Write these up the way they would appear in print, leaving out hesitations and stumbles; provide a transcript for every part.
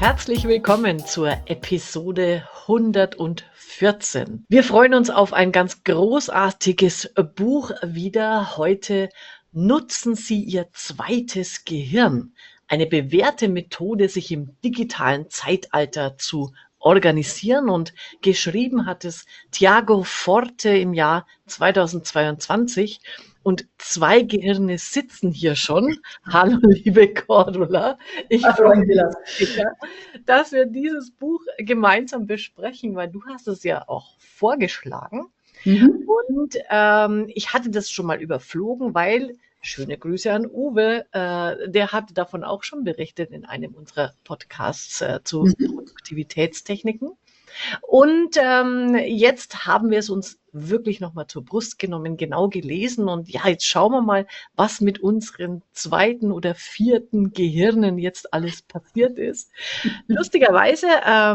Herzlich willkommen zur Episode 114. Wir freuen uns auf ein ganz großartiges Buch wieder. Heute nutzen Sie Ihr zweites Gehirn. Eine bewährte Methode, sich im digitalen Zeitalter zu organisieren, und geschrieben hat es Tiago Forte im Jahr 2022. Und zwei Gehirne sitzen hier schon. Hallo, liebe Cordula. Ich Hallo, freue mich Angela. sehr, dass wir dieses Buch gemeinsam besprechen, weil du hast es ja auch vorgeschlagen. Mhm. Und ich hatte das schon mal überflogen, weil, schöne Grüße an Uwe, der hatte davon auch schon berichtet in einem unserer Podcasts zu Mhm. Produktivitätstechniken. Und jetzt haben wir es uns wirklich nochmal zur Brust genommen, genau gelesen. Und ja, jetzt schauen wir mal, was mit unseren zweiten oder vierten Gehirnen jetzt alles passiert ist. Lustigerweise,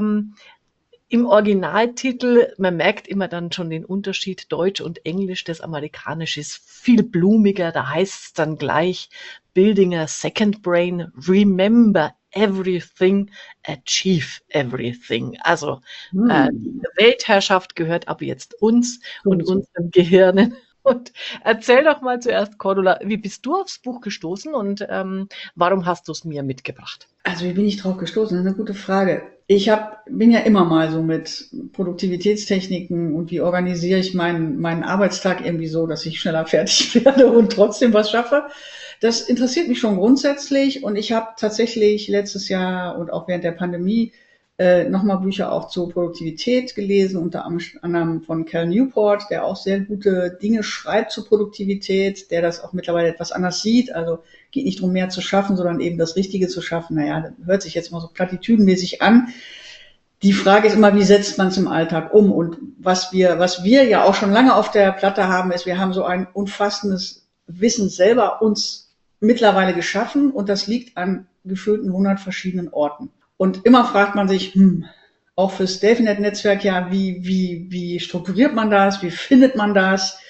im Originaltitel, man merkt immer dann schon den Unterschied Deutsch und Englisch. Das Amerikanische ist viel blumiger. Da heißt es dann gleich Building a Second Brain, Remember Everything, Achieve Everything. Also die Weltherrschaft gehört ab jetzt uns und unseren Gehirnen. Und erzähl doch mal zuerst, Cordula, wie bist du aufs Buch gestoßen und warum hast du es mir mitgebracht? Also wie bin ich drauf gestoßen? Das ist eine gute Frage. Bin ja immer mal so mit Produktivitätstechniken und wie organisiere ich meinen Arbeitstag irgendwie so, dass ich schneller fertig werde und trotzdem was schaffe. Das interessiert mich schon grundsätzlich, und ich habe tatsächlich letztes Jahr und auch während der Pandemie nochmal Bücher auch zur Produktivität gelesen, unter anderem von Cal Newport, der auch sehr gute Dinge schreibt zur Produktivität, der das auch mittlerweile etwas anders sieht. Also geht nicht darum, mehr zu schaffen, sondern eben das Richtige zu schaffen. Naja, das hört sich jetzt mal so platitüdenmäßig an. Die Frage ist immer, wie setzt man es im Alltag um? Und was wir ja auch schon lange auf der Platte haben, ist, wir haben so ein umfassendes Wissen selber uns mittlerweile geschaffen, und das liegt an gefühlten 100 verschiedenen Orten. Und immer fragt man sich, auch fürs Delphinet-Netzwerk, ja, wie strukturiert man das? Wie findet man das?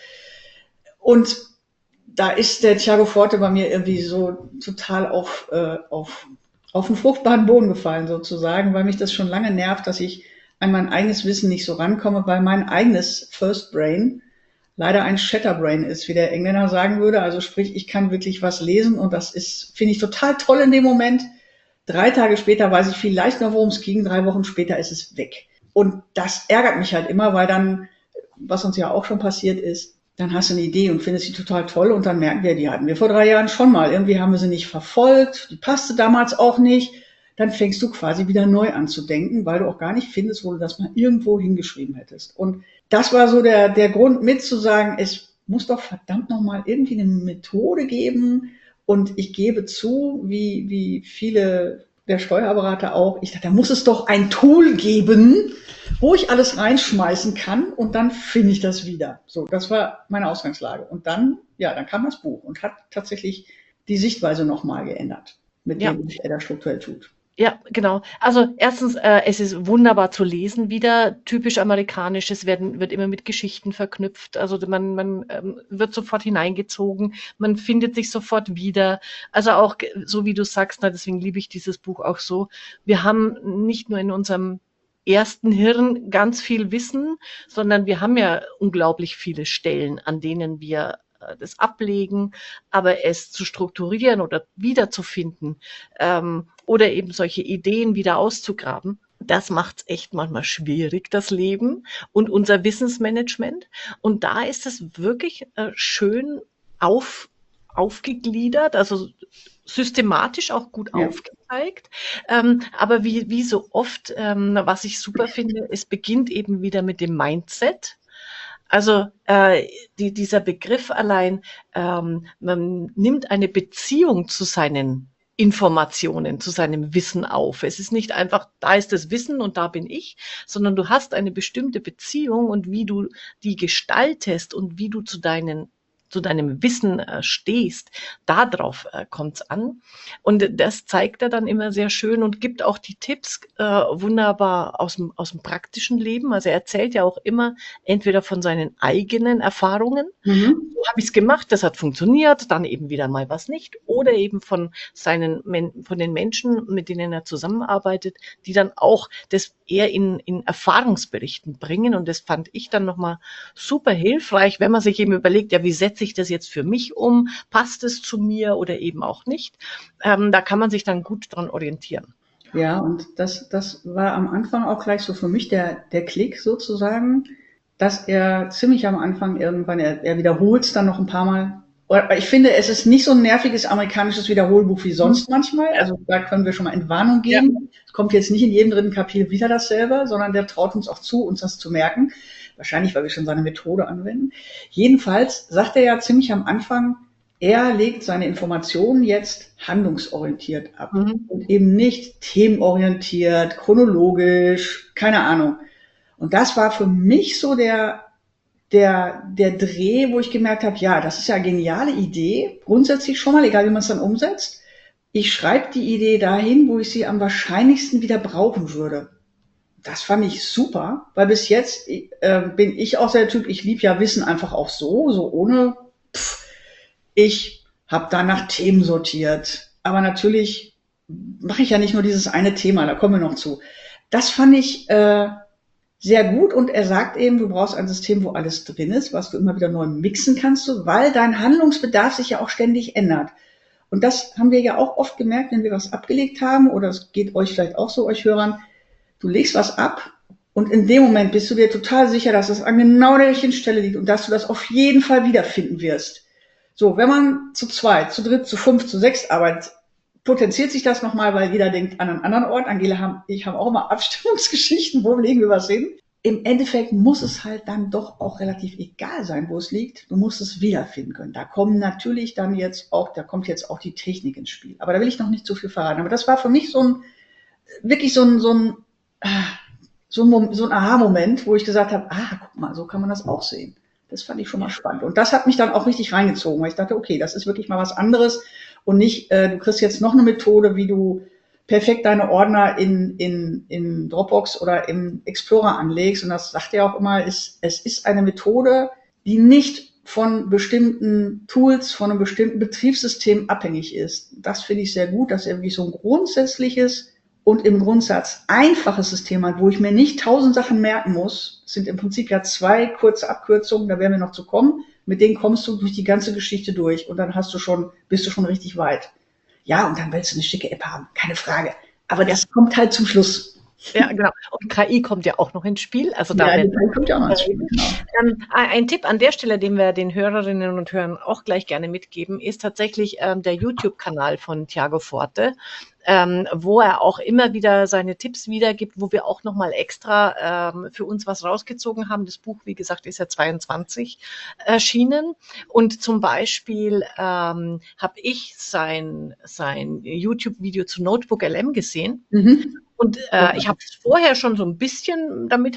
Und da ist der Tiago Forte bei mir irgendwie so total auf einen fruchtbaren Boden gefallen sozusagen, weil mich das schon lange nervt, dass ich an mein eigenes Wissen nicht so rankomme, weil mein eigenes First Brain leider ein Shatterbrain ist, wie der Engländer sagen würde. Also sprich, ich kann wirklich was lesen, und das finde ich total toll in dem Moment. 3 Tage später weiß ich vielleicht noch, worum es ging. 3 Wochen später ist es weg. Und das ärgert mich halt immer, weil dann, was uns ja auch schon passiert ist, dann hast du eine Idee und findest sie total toll, und dann merken wir, die hatten wir vor 3 Jahren schon mal. Irgendwie haben wir sie nicht verfolgt, die passte damals auch nicht. Dann fängst du quasi wieder neu an zu denken, weil du auch gar nicht findest, wo du das mal irgendwo hingeschrieben hättest. Und das war so der Grund mit zu sagen, es muss doch verdammt nochmal irgendwie eine Methode geben. Und ich gebe zu, wie viele der Steuerberater auch, ich dachte, da muss es doch ein Tool geben, wo ich alles reinschmeißen kann, und dann finde ich das wieder. So, das war meine Ausgangslage. Und dann kam das Buch und hat tatsächlich die Sichtweise nochmal geändert, mit Ja. dem, was er da strukturell tut. Ja, genau. Also erstens, es ist wunderbar zu lesen wieder. Typisch amerikanisch, es wird immer mit Geschichten verknüpft. Also man wird sofort hineingezogen, man findet sich sofort wieder. Also auch so wie du sagst, deswegen liebe ich dieses Buch auch so. Wir haben nicht nur in unserem ersten Hirn ganz viel Wissen, sondern wir haben ja unglaublich viele Stellen, an denen wir das ablegen, aber es zu strukturieren oder wiederzufinden, oder eben solche Ideen wieder auszugraben, das macht es echt manchmal schwierig, das Leben und unser Wissensmanagement. Und da ist es wirklich schön aufgegliedert, also systematisch auch gut aufgezeigt. Aber wie so oft, was ich super finde, es beginnt eben wieder mit dem Mindset. Also dieser Begriff allein, man nimmt eine Beziehung zu seinen Informationen, zu seinem Wissen auf. Es ist nicht einfach, da ist das Wissen und da bin ich, sondern du hast eine bestimmte Beziehung, und wie du die gestaltest und wie du zu deinen zu deinem Wissen stehst, darauf kommt's an. Und das zeigt er dann immer sehr schön und gibt auch die Tipps wunderbar aus dem praktischen Leben. Also er erzählt ja auch immer entweder von seinen eigenen Erfahrungen, Mhm. so habe ich es gemacht, das hat funktioniert, dann eben wieder mal was nicht, oder eben von den Menschen, mit denen er zusammenarbeitet, die dann auch das eher in Erfahrungsberichten bringen. Und das fand ich dann nochmal super hilfreich, wenn man sich eben überlegt, ja, wie setze ich das jetzt für mich um? Passt es zu mir oder eben auch nicht? Da kann man sich dann gut dran orientieren. Ja, und das war am Anfang auch gleich so für mich der Klick sozusagen, dass er ziemlich am Anfang irgendwann, er wiederholt es dann noch ein paar Mal. Aber ich finde, es ist nicht so ein nerviges amerikanisches Wiederholbuch wie sonst manchmal. Ja. Also da können wir schon mal Entwarnung geben. Es kommt jetzt nicht in jedem dritten Kapitel wieder dasselbe, sondern der traut uns auch zu, uns das zu merken. Wahrscheinlich, weil wir schon seine Methode anwenden. Jedenfalls sagt er ja ziemlich am Anfang, er legt seine Informationen jetzt handlungsorientiert ab und eben nicht themenorientiert, chronologisch, keine Ahnung. Und das war für mich so der Dreh, wo ich gemerkt habe, ja, das ist ja eine geniale Idee, grundsätzlich schon mal, egal wie man es dann umsetzt. Ich schreibe die Idee dahin, wo ich sie am wahrscheinlichsten wieder brauchen würde. Das fand ich super, weil bis jetzt bin ich auch der Typ, ich liebe ja Wissen einfach auch so ohne. Ich habe da nach Themen sortiert, aber natürlich mache ich ja nicht nur dieses eine Thema, da kommen wir noch zu. Das fand ich sehr gut und er sagt eben, du brauchst ein System, wo alles drin ist, was du immer wieder neu mixen kannst, weil dein Handlungsbedarf sich ja auch ständig ändert. Und das haben wir ja auch oft gemerkt, wenn wir was abgelegt haben, oder es geht euch vielleicht auch so, euch Hörern, du legst was ab und in dem Moment bist du dir total sicher, dass es an genau der richtigen Stelle liegt und dass du das auf jeden Fall wiederfinden wirst. So, wenn man zu zweit, zu dritt, zu fünf, zu sechs arbeitet, potenziert sich das nochmal, weil jeder denkt an einen anderen Ort. Angela, ich habe auch immer Abstimmungsgeschichten, wo legen wir was hin? Im Endeffekt muss es halt dann doch auch relativ egal sein, wo es liegt. Du musst es wiederfinden können. Da kommen natürlich dann da kommt jetzt auch die Technik ins Spiel. Aber da will ich noch nicht zu viel verraten. Aber das war für mich so ein Aha-Moment, wo ich gesagt habe, guck mal, so kann man das auch sehen. Das fand ich schon mal spannend. Und das hat mich dann auch richtig reingezogen, weil ich dachte, okay, das ist wirklich mal was anderes und nicht, du kriegst jetzt noch eine Methode, wie du perfekt deine Ordner in Dropbox oder im Explorer anlegst. Und das sagt er auch immer, es ist eine Methode, die nicht von bestimmten Tools, von einem bestimmten Betriebssystem abhängig ist. Das finde ich sehr gut, dass er wirklich so ein grundsätzliches und im Grundsatz einfaches System hat, wo ich mir nicht 1000 Sachen merken muss. Es sind im Prinzip ja 2 kurze Abkürzungen, da werden wir noch zu kommen. Mit denen kommst du durch die ganze Geschichte durch und dann bist du schon richtig weit. Ja, und dann willst du eine schicke App haben, keine Frage. Aber das kommt halt zum Schluss. Ja, genau. Und KI kommt ja auch noch ins Spiel. Also da KI kommt ja auch noch ins Spiel, genau. Ein Tipp an der Stelle, den wir den Hörerinnen und Hörern auch gleich gerne mitgeben, ist tatsächlich der YouTube-Kanal von Tiago Forte, wo er auch immer wieder seine Tipps wiedergibt, wo wir auch nochmal extra für uns was rausgezogen haben. Das Buch, wie gesagt, ist ja 22 erschienen. Und zum Beispiel habe ich sein YouTube-Video zu Notebook LM gesehen. Und ich habe vorher schon so ein bisschen damit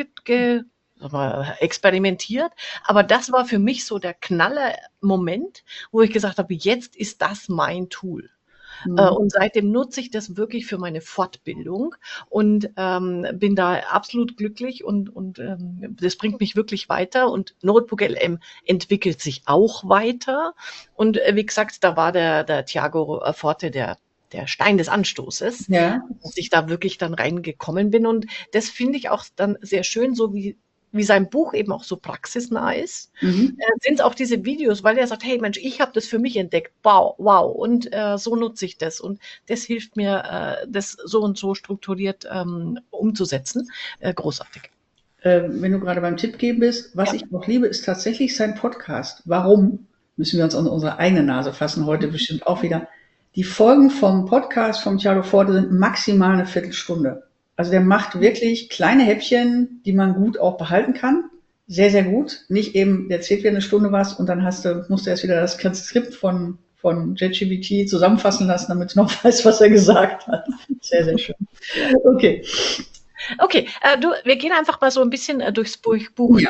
experimentiert, aber das war für mich so der Knaller-Moment, wo ich gesagt habe, jetzt ist das mein Tool. Und seitdem nutze ich das wirklich für meine Fortbildung und bin da absolut glücklich und das bringt mich wirklich weiter und Notebook LM entwickelt sich auch weiter und wie gesagt, da war der Tiago Forte der Stein des Anstoßes, dass ich da wirklich dann reingekommen bin. Und das finde ich auch dann sehr schön, so wie sein Buch eben auch so praxisnah ist, sind auch diese Videos, weil er sagt, hey Mensch, ich habe das für mich entdeckt, wow, und so nutze ich das. Und das hilft mir, das so und so strukturiert umzusetzen. Großartig. Wenn du gerade beim Tipp geben bist, was ich auch liebe, ist tatsächlich sein Podcast. Warum? Müssen wir uns an unsere eigene Nase fassen, heute bestimmt auch wieder. Die Folgen vom Podcast vom Tiago Forte sind maximal eine Viertelstunde. Also der macht wirklich kleine Häppchen, die man gut auch behalten kann. Sehr, sehr gut. Nicht eben, der erzählt wieder eine Stunde was und dann musst du erst wieder das Transkript von JetGPT zusammenfassen lassen, damit du noch weißt, was er gesagt hat. Sehr, sehr schön. Okay. Okay, wir gehen einfach mal so ein bisschen durchs Buch durch.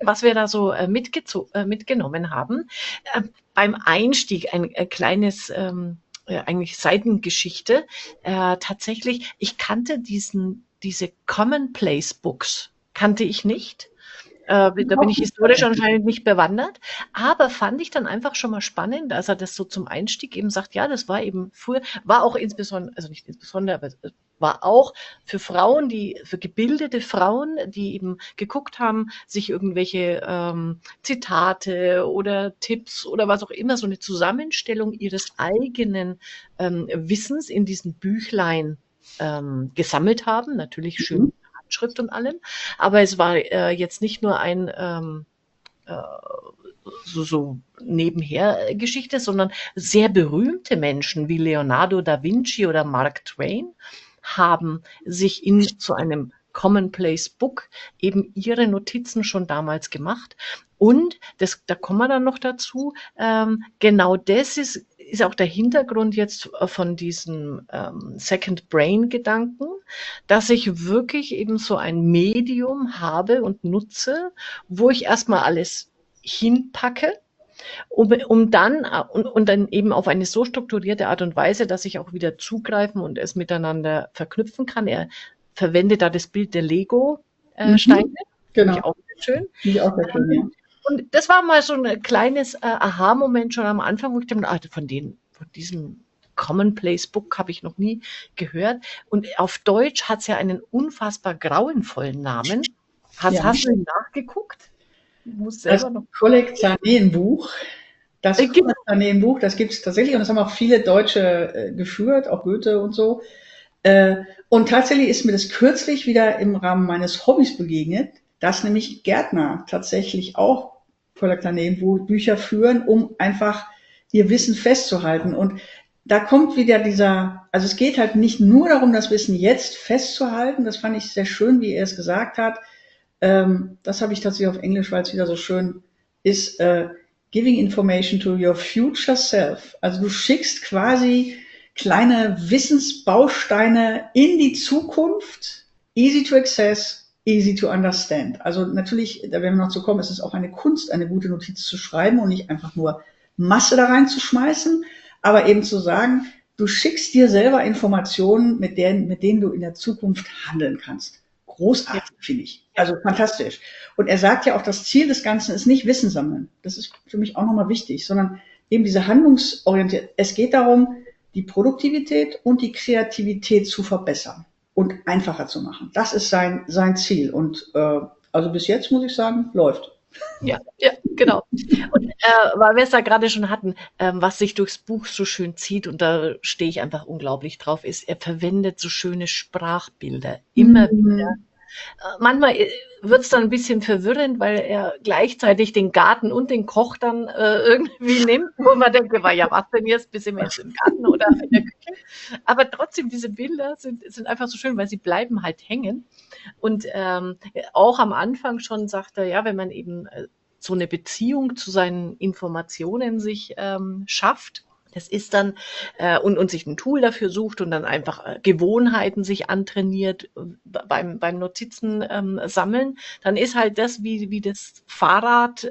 was wir da so mitgenommen haben. Beim Einstieg ein kleines eigentlich Seitengeschichte. Tatsächlich, ich kannte diese Commonplace Books, kannte ich nicht. Da bin ich historisch anscheinend nicht bewandert, aber fand ich dann einfach schon mal spannend, als er das so zum Einstieg eben sagt, ja, das war eben früher, war auch insbesondere, also nicht insbesondere, aber es war auch für Frauen, für gebildete Frauen, die eben geguckt haben, sich irgendwelche Zitate oder Tipps oder was auch immer, so eine Zusammenstellung ihres eigenen Wissens in diesen Büchlein gesammelt haben, natürlich schön mit Handschrift und allem, aber es war jetzt nicht nur ein so nebenher Geschichte, sondern sehr berühmte Menschen wie Leonardo da Vinci oder Mark Twain haben sich zu einem Commonplace Book eben ihre Notizen schon damals gemacht. Und da kommen wir dann noch dazu, genau das ist auch der Hintergrund jetzt von diesem Second Brain Gedanken, dass ich wirklich eben so ein Medium habe und nutze, wo ich erstmal alles hinpacke, um dann und dann eben auf eine so strukturierte Art und Weise, dass ich auch wieder zugreifen und es miteinander verknüpfen kann. Er verwendet da das Bild der Lego-Steine. Genau. Finde ich auch sehr schön. Finde ich auch sehr schön, ja. Und das war mal so ein kleines Aha-Moment schon am Anfang, wo ich dachte, von diesem Commonplace Book habe ich noch nie gehört. Und auf Deutsch hat es ja einen unfassbar grauenvollen Namen. Hast du ihn nachgeguckt? Das Kollektaneenbuch. Das Kollektaneenbuch, das gibt es tatsächlich und das haben auch viele Deutsche geführt, auch Goethe und so. Und tatsächlich ist mir das kürzlich wieder im Rahmen meines Hobbys begegnet, dass nämlich Gärtner tatsächlich auch Kollektaneenbuch-Bücher führen, um einfach ihr Wissen festzuhalten. Und da kommt wieder also es geht halt nicht nur darum, das Wissen jetzt festzuhalten. Das fand ich sehr schön, wie er es gesagt hat. Das habe ich tatsächlich auf Englisch, weil es wieder so schön ist, giving information to your future self. Also du schickst quasi kleine Wissensbausteine in die Zukunft, easy to access, easy to understand. Also natürlich, da werden wir noch zu kommen, ist es auch eine Kunst, eine gute Notiz zu schreiben und nicht einfach nur Masse da reinzuschmeißen, aber eben zu sagen, du schickst dir selber Informationen, mit denen du in der Zukunft handeln kannst. Großartig, finde ich. Also fantastisch. Und er sagt ja auch, das Ziel des Ganzen ist nicht Wissen sammeln. Das ist für mich auch nochmal wichtig, sondern eben diese handlungsorientierte. Es geht darum, die Produktivität und die Kreativität zu verbessern und einfacher zu machen. Das ist sein Ziel. Und also bis jetzt muss ich sagen, läuft. Ja, genau. Und weil wir es da gerade schon hatten, was sich durchs Buch so schön zieht, und da stehe ich einfach unglaublich drauf, ist, er verwendet so schöne Sprachbilder. Immer wieder. Manchmal wird es dann ein bisschen verwirrend, weil er gleichzeitig den Garten und den Koch dann irgendwie nimmt, wo man denkt, ja, was denn jetzt, bis wir jetzt im Garten oder in der Küche. Aber trotzdem, diese Bilder sind einfach so schön, weil sie bleiben halt hängen. Und auch am Anfang schon sagt er, ja, wenn man eben so eine Beziehung zu seinen Informationen sich schafft, das ist dann und sich ein Tool dafür sucht und dann einfach Gewohnheiten sich antrainiert beim Notizen sammeln, dann ist halt das wie das Fahrrad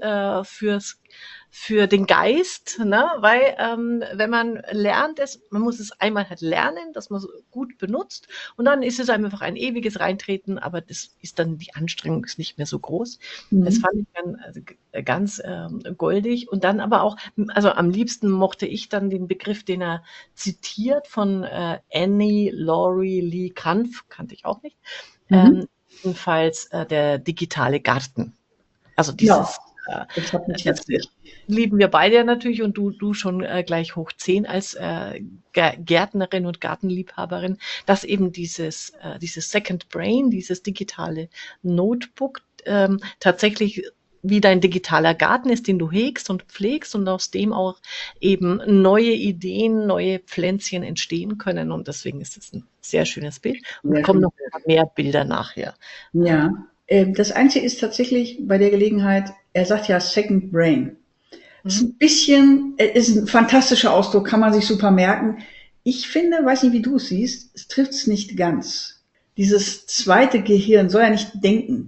für den Geist, ne? Weil wenn man lernt man muss es einmal halt lernen, dass man es gut benutzt und dann ist es einfach ein ewiges Reintreten, aber das ist dann, die Anstrengung ist nicht mehr so groß. Das fand ich dann ganz goldig und dann aber auch, also am liebsten mochte ich dann den Begriff, den er zitiert von Annie Laurie Lee Kanf, kannte ich auch nicht, jedenfalls der digitale Garten. Also dieses das lieben wir beide ja natürlich und du schon gleich hoch 10 als Gärtnerin und Gartenliebhaberin, dass eben dieses Second Brain, dieses digitale Notebook tatsächlich wie dein digitaler Garten ist, den du hegst und pflegst und aus dem auch eben neue Ideen, neue Pflänzchen entstehen können und deswegen ist es ein sehr schönes Bild und es kommen noch mehr Bilder nachher. Ja. Das Einzige ist tatsächlich bei der Gelegenheit, er sagt ja Second Brain. Ist ist ein fantastischer Ausdruck, kann man sich super merken. Ich finde, weiß nicht, wie du es siehst, es trifft es nicht ganz. Dieses zweite Gehirn soll ja nicht denken,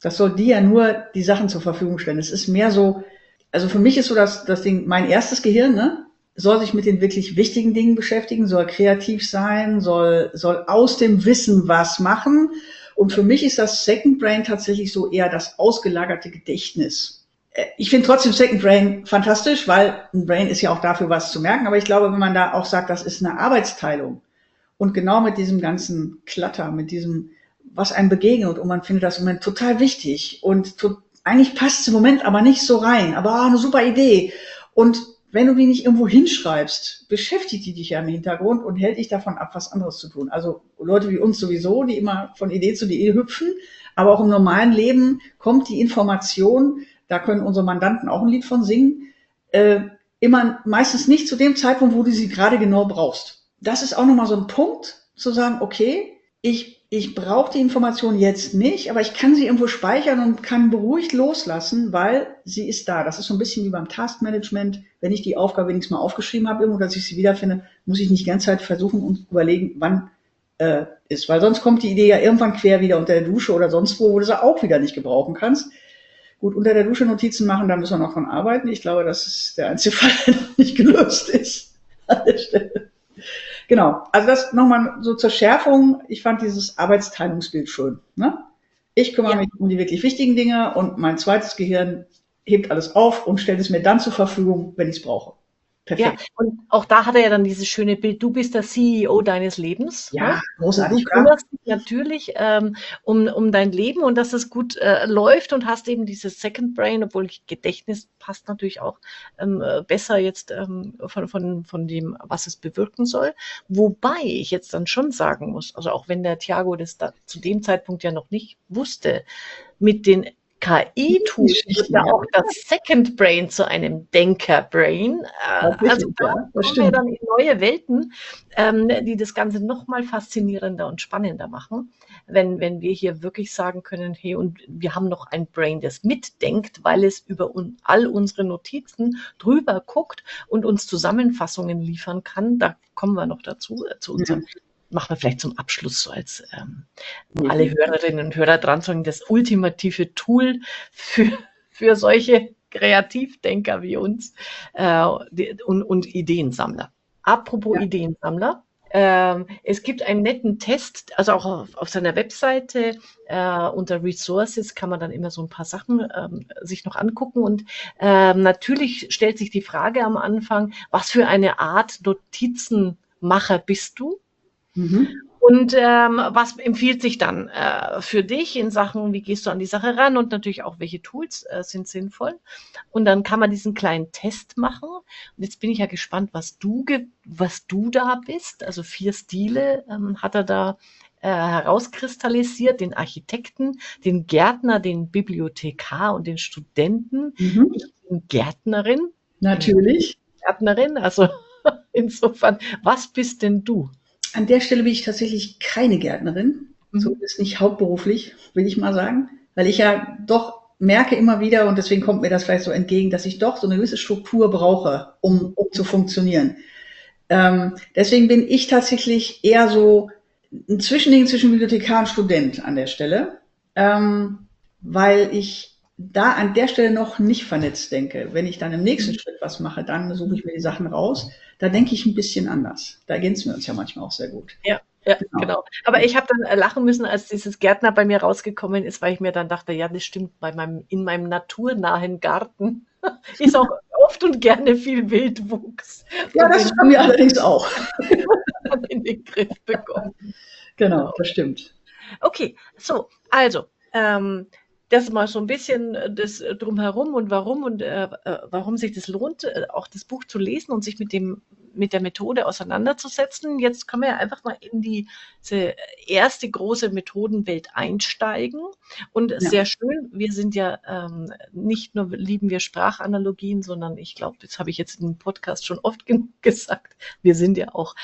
Das soll dir ja nur die Sachen zur Verfügung stellen. Es ist mehr so, also für mich ist so das Ding, mein erstes Gehirn, ne, soll sich mit den wirklich wichtigen Dingen beschäftigen, soll kreativ sein, soll aus dem Wissen was machen. Und für mich ist das Second Brain tatsächlich so eher das ausgelagerte Gedächtnis. Ich finde trotzdem Second Brain fantastisch, weil ein Brain ist ja auch dafür, was zu merken. Aber ich glaube, wenn man da auch sagt, das ist eine Arbeitsteilung und genau mit diesem ganzen Klatter, mit diesem, was einem begegnet und man findet das im Moment total wichtig und eigentlich passt es im Moment aber nicht so rein, aber eine super Idee. Und wenn du die nicht irgendwo hinschreibst, beschäftigt die dich ja im Hintergrund und hält dich davon ab, was anderes zu tun. Also Leute wie uns sowieso, die immer von Idee zu Idee hüpfen, aber auch im normalen Leben kommt die Information, da können unsere Mandanten auch ein Lied von singen, immer meistens nicht zu dem Zeitpunkt, wo du sie gerade genau brauchst. Das ist auch nochmal so ein Punkt, zu sagen, okay, ich brauche die Information jetzt nicht, aber ich kann sie irgendwo speichern und kann beruhigt loslassen, weil sie ist da. Das ist so ein bisschen wie beim Taskmanagement. Wenn ich die Aufgabe wenigstens mal aufgeschrieben habe, irgendwo, dass ich sie wiederfinde, muss ich nicht die ganze Zeit versuchen und überlegen, wann ist. Weil sonst kommt die Idee ja irgendwann quer wieder unter der Dusche oder sonst wo du sie auch wieder nicht gebrauchen kannst. Gut, unter der Dusche Notizen machen, da müssen wir noch dran arbeiten. Ich glaube, das ist der einzige Fall, der noch nicht gelöst ist an der Stelle. Genau, also das nochmal so zur Schärfung. Ich fand dieses Arbeitsteilungsbild schön. Ne? Ich kümmere mich um die wirklich wichtigen Dinge und mein zweites Gehirn hebt alles auf und stellt es mir dann zur Verfügung, wenn ich es brauche. Perfekt. Ja, und auch da hat er ja dann dieses schöne Bild, du bist der CEO deines Lebens. Ja, ne? großartig. Du kümmerst dich natürlich um dein Leben und dass es gut läuft und hast eben dieses Second Brain, obwohl Gedächtnis passt natürlich auch besser jetzt von dem, was es bewirken soll. Wobei ich jetzt dann schon sagen muss, also auch wenn der Thiago das da zu dem Zeitpunkt ja noch nicht wusste, mit den KI-Tools wird ja auch das Second Brain zu einem Denker-Brain. Also da kommen wir dann in neue Welten, die das Ganze noch mal faszinierender und spannender machen, wenn wir hier wirklich sagen können, hey, und wir haben noch ein Brain, das mitdenkt, weil es über all unsere Notizen drüber guckt und uns Zusammenfassungen liefern kann. Da kommen wir noch dazu, zu unserem machen wir vielleicht zum Abschluss so als alle Hörerinnen und Hörer dran sagen, das ultimative Tool für solche Kreativdenker wie uns und Ideensammler. Apropos Ideensammler, es gibt einen netten Test, also auch auf seiner Webseite unter Resources kann man dann immer so ein paar Sachen sich noch angucken und natürlich stellt sich die Frage am Anfang, was für eine Art Notizenmacher bist du? Und was empfiehlt sich dann für dich in Sachen, wie gehst du an die Sache ran und natürlich auch, welche Tools sind sinnvoll? Und dann kann man diesen kleinen Test machen. Und jetzt bin ich ja gespannt, was du da bist. Also 4 Stile hat er da herauskristallisiert, den Architekten, den Gärtner, den Bibliothekar und den Studenten. Ich bin Gärtnerin. Natürlich. Gärtnerin, also insofern, was bist denn du? An der Stelle bin ich tatsächlich keine Gärtnerin, so ist nicht hauptberuflich, will ich mal sagen, weil ich ja doch merke immer wieder, und deswegen kommt mir das vielleicht so entgegen, dass ich doch so eine gewisse Struktur brauche, um zu funktionieren. Deswegen bin ich tatsächlich eher so ein Zwischending zwischen Bibliothekar und Student an der Stelle, weil ich da an der Stelle noch nicht vernetzt denke. Wenn ich dann im nächsten Schritt was mache, dann suche ich mir die Sachen raus. Da denke ich ein bisschen anders. Da ergänzen wir uns ja manchmal auch sehr gut. Ja, genau. Aber ich habe dann lachen müssen, als dieses Gärtner bei mir rausgekommen ist, weil ich mir dann dachte, ja, das stimmt, in meinem naturnahen Garten ist auch oft und gerne viel Wildwuchs. Ja, das haben wir allerdings auch. In den Griff bekommen. Genau, das stimmt. Okay, so, also, das mal so ein bisschen das drumherum und warum sich das lohnt, auch das Buch zu lesen und sich mit der Methode auseinanderzusetzen. Jetzt können wir ja einfach mal in diese erste große Methodenwelt einsteigen. Und sehr schön, wir sind ja nicht nur lieben wir Sprachanalogien, sondern ich glaube, das habe ich jetzt im Podcast schon oft genug gesagt, wir sind ja auch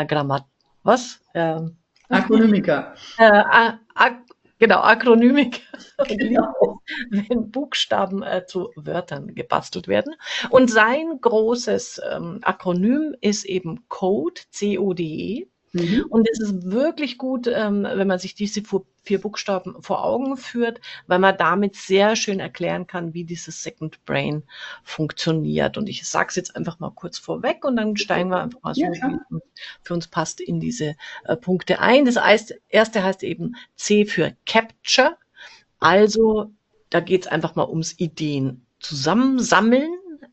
Akronymiker. Genau, Akronymiker. Genau. Wenn Buchstaben zu Wörtern gebastelt werden. Und sein großes Akronym ist eben CODE, C-O-D-E. Mhm. Und es ist wirklich gut, wenn man sich diese 4 Buchstaben vor Augen führt, weil man damit sehr schön erklären kann, wie dieses Second Brain funktioniert. Und ich sage es jetzt einfach mal kurz vorweg und dann steigen wir einfach mal Ja, so, wie klar. es für uns passt, in diese Punkte ein. Das heißt, erste heißt eben C für Capture. Also da geht es einfach mal ums Ideen zusammensammeln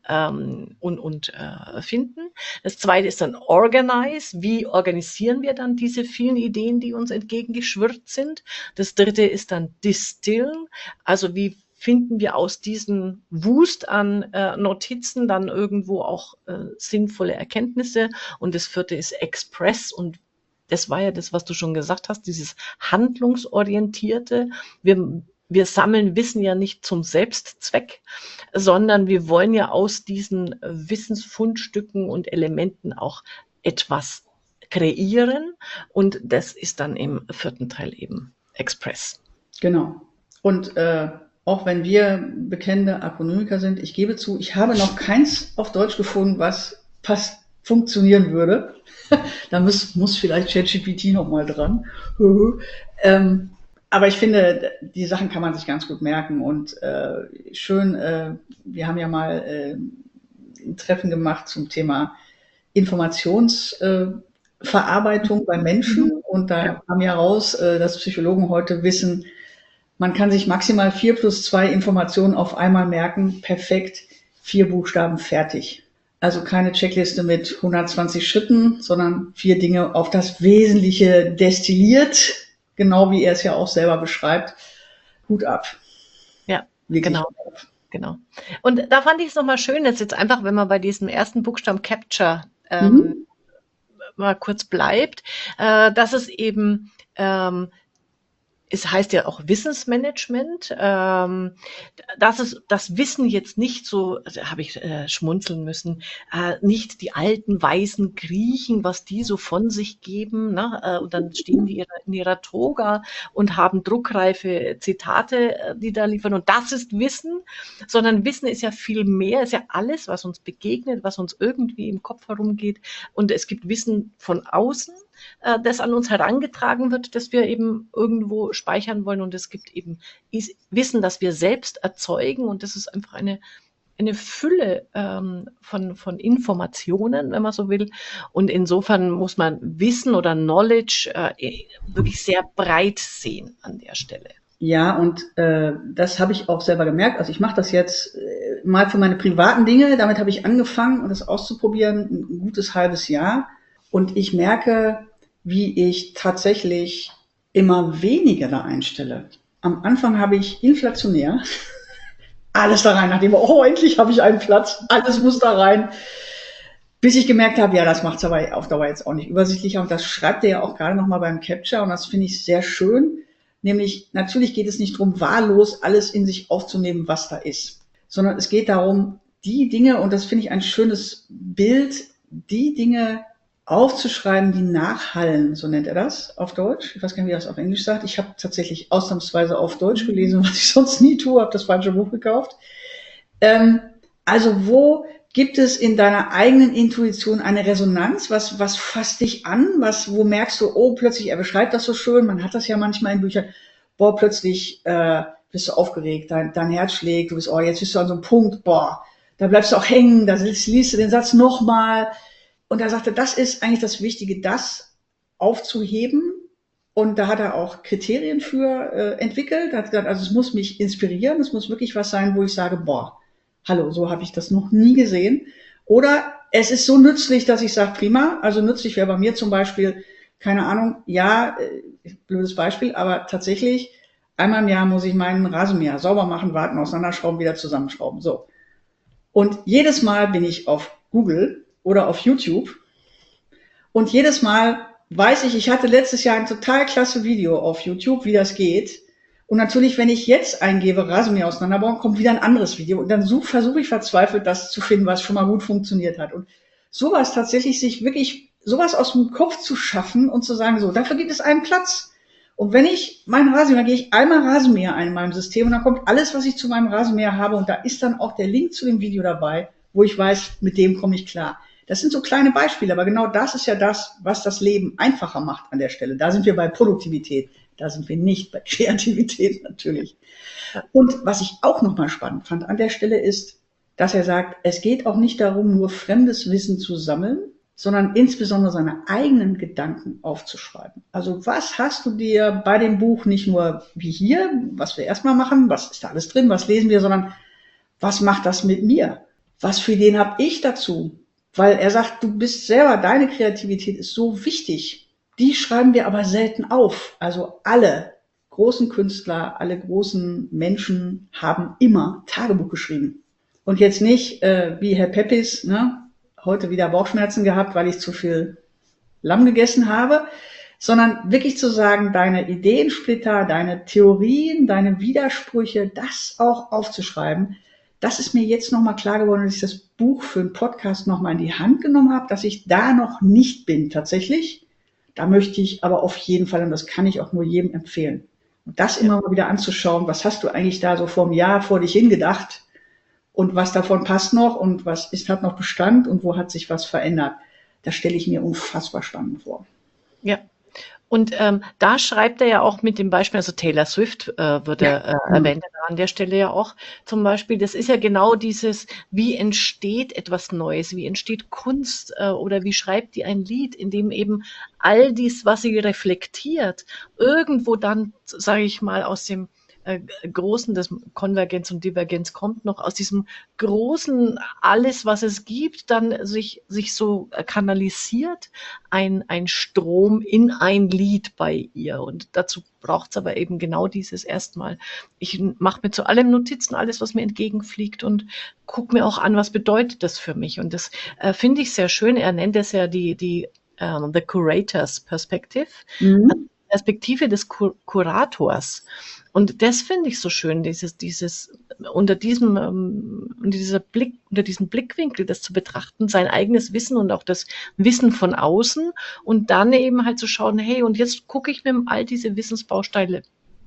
und finden. Das zweite ist dann Organize. Wie organisieren wir dann diese vielen Ideen, die uns entgegengeschwirrt sind? Das dritte ist dann Distill. Also wie finden wir aus diesem Wust an Notizen dann irgendwo auch sinnvolle Erkenntnisse? Und das vierte ist Express. Und das war ja das, was du schon gesagt hast, dieses handlungsorientierte. Wir sammeln Wissen ja nicht zum Selbstzweck, sondern wir wollen ja aus diesen Wissensfundstücken und Elementen auch etwas kreieren. Und das ist dann im vierten Teil eben Express. Genau. Und auch wenn wir bekennende Akronymiker sind, ich gebe zu, ich habe noch keins auf Deutsch gefunden, was fast funktionieren würde. Da muss vielleicht ChatGPT noch mal dran. Aber ich finde, die Sachen kann man sich ganz gut merken. Und schön, wir haben ja mal ein Treffen gemacht zum Thema Informationsverarbeitung bei Menschen. Und da Ja. kam ja raus, dass Psychologen heute wissen, man kann sich maximal 4+2 Informationen auf einmal merken. Perfekt, 4 Buchstaben, fertig. Also keine Checkliste mit 120 Schritten, sondern 4 Dinge auf das Wesentliche destilliert, genau wie er es ja auch selber beschreibt. Hut ab. Ja, Wirklich genau. Hut ab. Genau. Und da fand ich es nochmal schön, jetzt einfach, wenn man bei diesem ersten Buchstaben Capture Mhm. mal kurz bleibt, dass es eben es heißt ja auch Wissensmanagement, dass es das Wissen jetzt nicht so, also habe ich schmunzeln müssen, nicht die alten weißen Griechen, was die so von sich geben, ne? Und dann stehen die in ihrer Toga und haben druckreife Zitate, die da liefern. Und das ist Wissen, sondern Wissen ist ja viel mehr, ist ja alles, was uns begegnet, was uns irgendwie im Kopf herumgeht. Und es gibt Wissen von außen, das an uns herangetragen wird, das wir eben irgendwo speichern wollen. Und es gibt eben Wissen, das wir selbst erzeugen. Und das ist einfach eine Fülle von Informationen, wenn man so will. Und insofern muss man Wissen oder Knowledge wirklich sehr breit sehen an der Stelle. Ja, und das habe ich auch selber gemerkt. Also ich mache das jetzt mal für meine privaten Dinge. Damit habe ich angefangen, das auszuprobieren, ein gutes halbes Jahr. Und ich merke, wie ich tatsächlich immer weniger da einstelle. Am Anfang habe ich inflationär alles da rein, nachdem, oh, endlich habe ich einen Platz, alles muss da rein. Bis ich gemerkt habe, ja, das macht es aber auf Dauer jetzt auch nicht übersichtlicher. Und das schreibt er ja auch gerade nochmal beim Capture. Und das finde ich sehr schön. Nämlich, natürlich geht es nicht darum, wahllos alles in sich aufzunehmen, was da ist. Sondern es geht darum, die Dinge, und das finde ich ein schönes Bild, die Dinge aufzuschreiben, die nachhallen, so nennt er das auf Deutsch. Ich weiß gar nicht, wie er das auf Englisch sagt. Ich habe tatsächlich ausnahmsweise auf Deutsch gelesen, was ich sonst nie tue, habe das falsche Buch gekauft. Also wo gibt es in deiner eigenen Intuition eine Resonanz? Was fasst dich an? Wo merkst du, oh, plötzlich, er beschreibt das so schön, man hat das ja manchmal in Büchern, boah, plötzlich bist du aufgeregt, dein Herz schlägt, du bist, oh, jetzt bist du an so einem Punkt, boah, da bleibst du auch hängen, da liest du den Satz nochmal. Und da sagte, das ist eigentlich das Wichtige, das aufzuheben. Und da hat er auch Kriterien für entwickelt. Er hat gesagt, also es muss mich inspirieren, es muss wirklich was sein, wo ich sage, boah, hallo, so habe ich das noch nie gesehen. Oder es ist so nützlich, dass ich sage, prima, also nützlich wäre bei mir zum Beispiel, keine Ahnung, ja, blödes Beispiel, aber tatsächlich, einmal im Jahr muss ich meinen Rasenmäher sauber machen, warten, auseinanderschrauben, wieder zusammenschrauben. So. Und jedes Mal bin ich auf Google oder auf YouTube und jedes Mal weiß ich, ich hatte letztes Jahr ein total klasse Video auf YouTube, wie das geht. Und natürlich, wenn ich jetzt eingebe, Rasenmäher auseinanderbauen, kommt wieder ein anderes Video. Und dann versuche ich verzweifelt, das zu finden, was schon mal gut funktioniert hat. Und sowas tatsächlich, sich wirklich sowas aus dem Kopf zu schaffen und zu sagen, so, dafür gibt es einen Platz. Und wenn ich meinen Rasenmäher, gehe ich einmal Rasenmäher ein in meinem System und dann kommt alles, was ich zu meinem Rasenmäher habe. Und da ist dann auch der Link zu dem Video dabei, wo ich weiß, mit dem komme ich klar. Das sind so kleine Beispiele, aber genau das ist ja das, was das Leben einfacher macht an der Stelle. Da sind wir bei Produktivität, da sind wir nicht bei Kreativität natürlich. Und was ich auch nochmal spannend fand an der Stelle ist, dass er sagt, es geht auch nicht darum, nur fremdes Wissen zu sammeln, sondern insbesondere seine eigenen Gedanken aufzuschreiben. Also was hast du dir bei dem Buch nicht nur wie hier, was wir erstmal machen, was ist da alles drin, was lesen wir, sondern was macht das mit mir? Was für Ideen habe ich dazu? Weil er sagt, du bist selber, deine Kreativität ist so wichtig. Die schreiben wir aber selten auf. Also alle großen Künstler, alle großen Menschen haben immer Tagebuch geschrieben. Und jetzt nicht wie Herr Peppis, ne? Heute wieder Bauchschmerzen gehabt, weil ich zu viel Lamm gegessen habe, sondern wirklich zu sagen, deine Ideensplitter, deine Theorien, deine Widersprüche, das auch aufzuschreiben. Das ist mir jetzt nochmal klar geworden, dass ich das Buch für einen Podcast nochmal in die Hand genommen habe, dass ich da noch nicht bin tatsächlich. Da möchte ich aber auf jeden Fall, und das kann ich auch nur jedem empfehlen, und das immer mal wieder anzuschauen, was hast du eigentlich da so vor einem Jahr vor dich hingedacht? Und was davon passt noch und was hat noch Bestand und wo hat sich was verändert? Das stelle ich mir unfassbar spannend vor. Ja. Und da schreibt er ja auch mit dem Beispiel, also Taylor Swift wird erwähnt an der Stelle ja auch zum Beispiel. Das ist ja genau dieses, wie entsteht etwas Neues, wie entsteht Kunst oder wie schreibt die ein Lied, in dem eben all dies, was sie reflektiert, irgendwo dann, sage ich mal, aus dem Großen, das Konvergenz und Divergenz kommt noch aus diesem großen alles, was es gibt, dann sich so kanalisiert ein Strom in ein Lied bei ihr. Und dazu braucht es aber eben genau dieses erstmal. Ich mache mir zu allem Notizen, alles, was mir entgegenfliegt und gucke mir auch an, was bedeutet das für mich. Und das finde ich sehr schön. Er nennt es ja die The Curator's Perspective, Perspektive des Kurators. Und das finde ich so schön, unter diesem Blickwinkel das zu betrachten, sein eigenes Wissen und auch das Wissen von außen und dann eben halt zu schauen, hey, und jetzt gucke ich mir all diese Wissensbausteine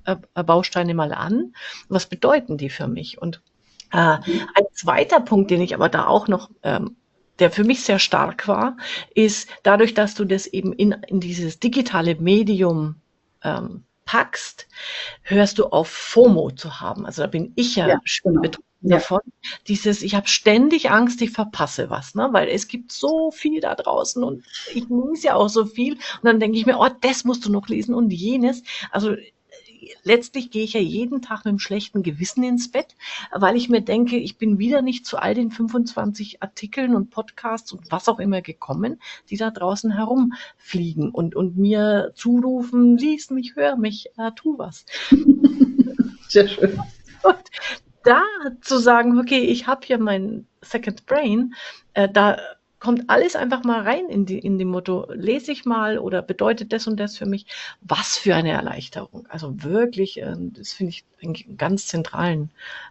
mal an. Was bedeuten die für mich? Und ein zweiter Punkt, den ich aber da auch noch der für mich sehr stark war, ist dadurch, dass du das eben in dieses digitale Medium packst, hörst du auf, FOMO zu haben. Also da bin ich ja betroffen davon. Ich habe ständig Angst, ich verpasse was, ne? Weil es gibt so viel da draußen und ich lese ja auch so viel. Und dann denke ich mir, oh, das musst du noch lesen und jenes. Also letztlich gehe ich ja jeden Tag mit einem schlechten Gewissen ins Bett, weil ich mir denke, ich bin wieder nicht zu all den 25 Artikeln und Podcasts und was auch immer gekommen, die da draußen herumfliegen und mir zurufen, lies mich, hör mich, tu was. Sehr schön. Und da zu sagen, okay, ich habe hier mein Second Brain, da kommt alles einfach mal rein in dem Motto, lese ich mal oder bedeutet das und das für mich? Was für eine Erleichterung. Also wirklich, das finde ich ein ganz zentrales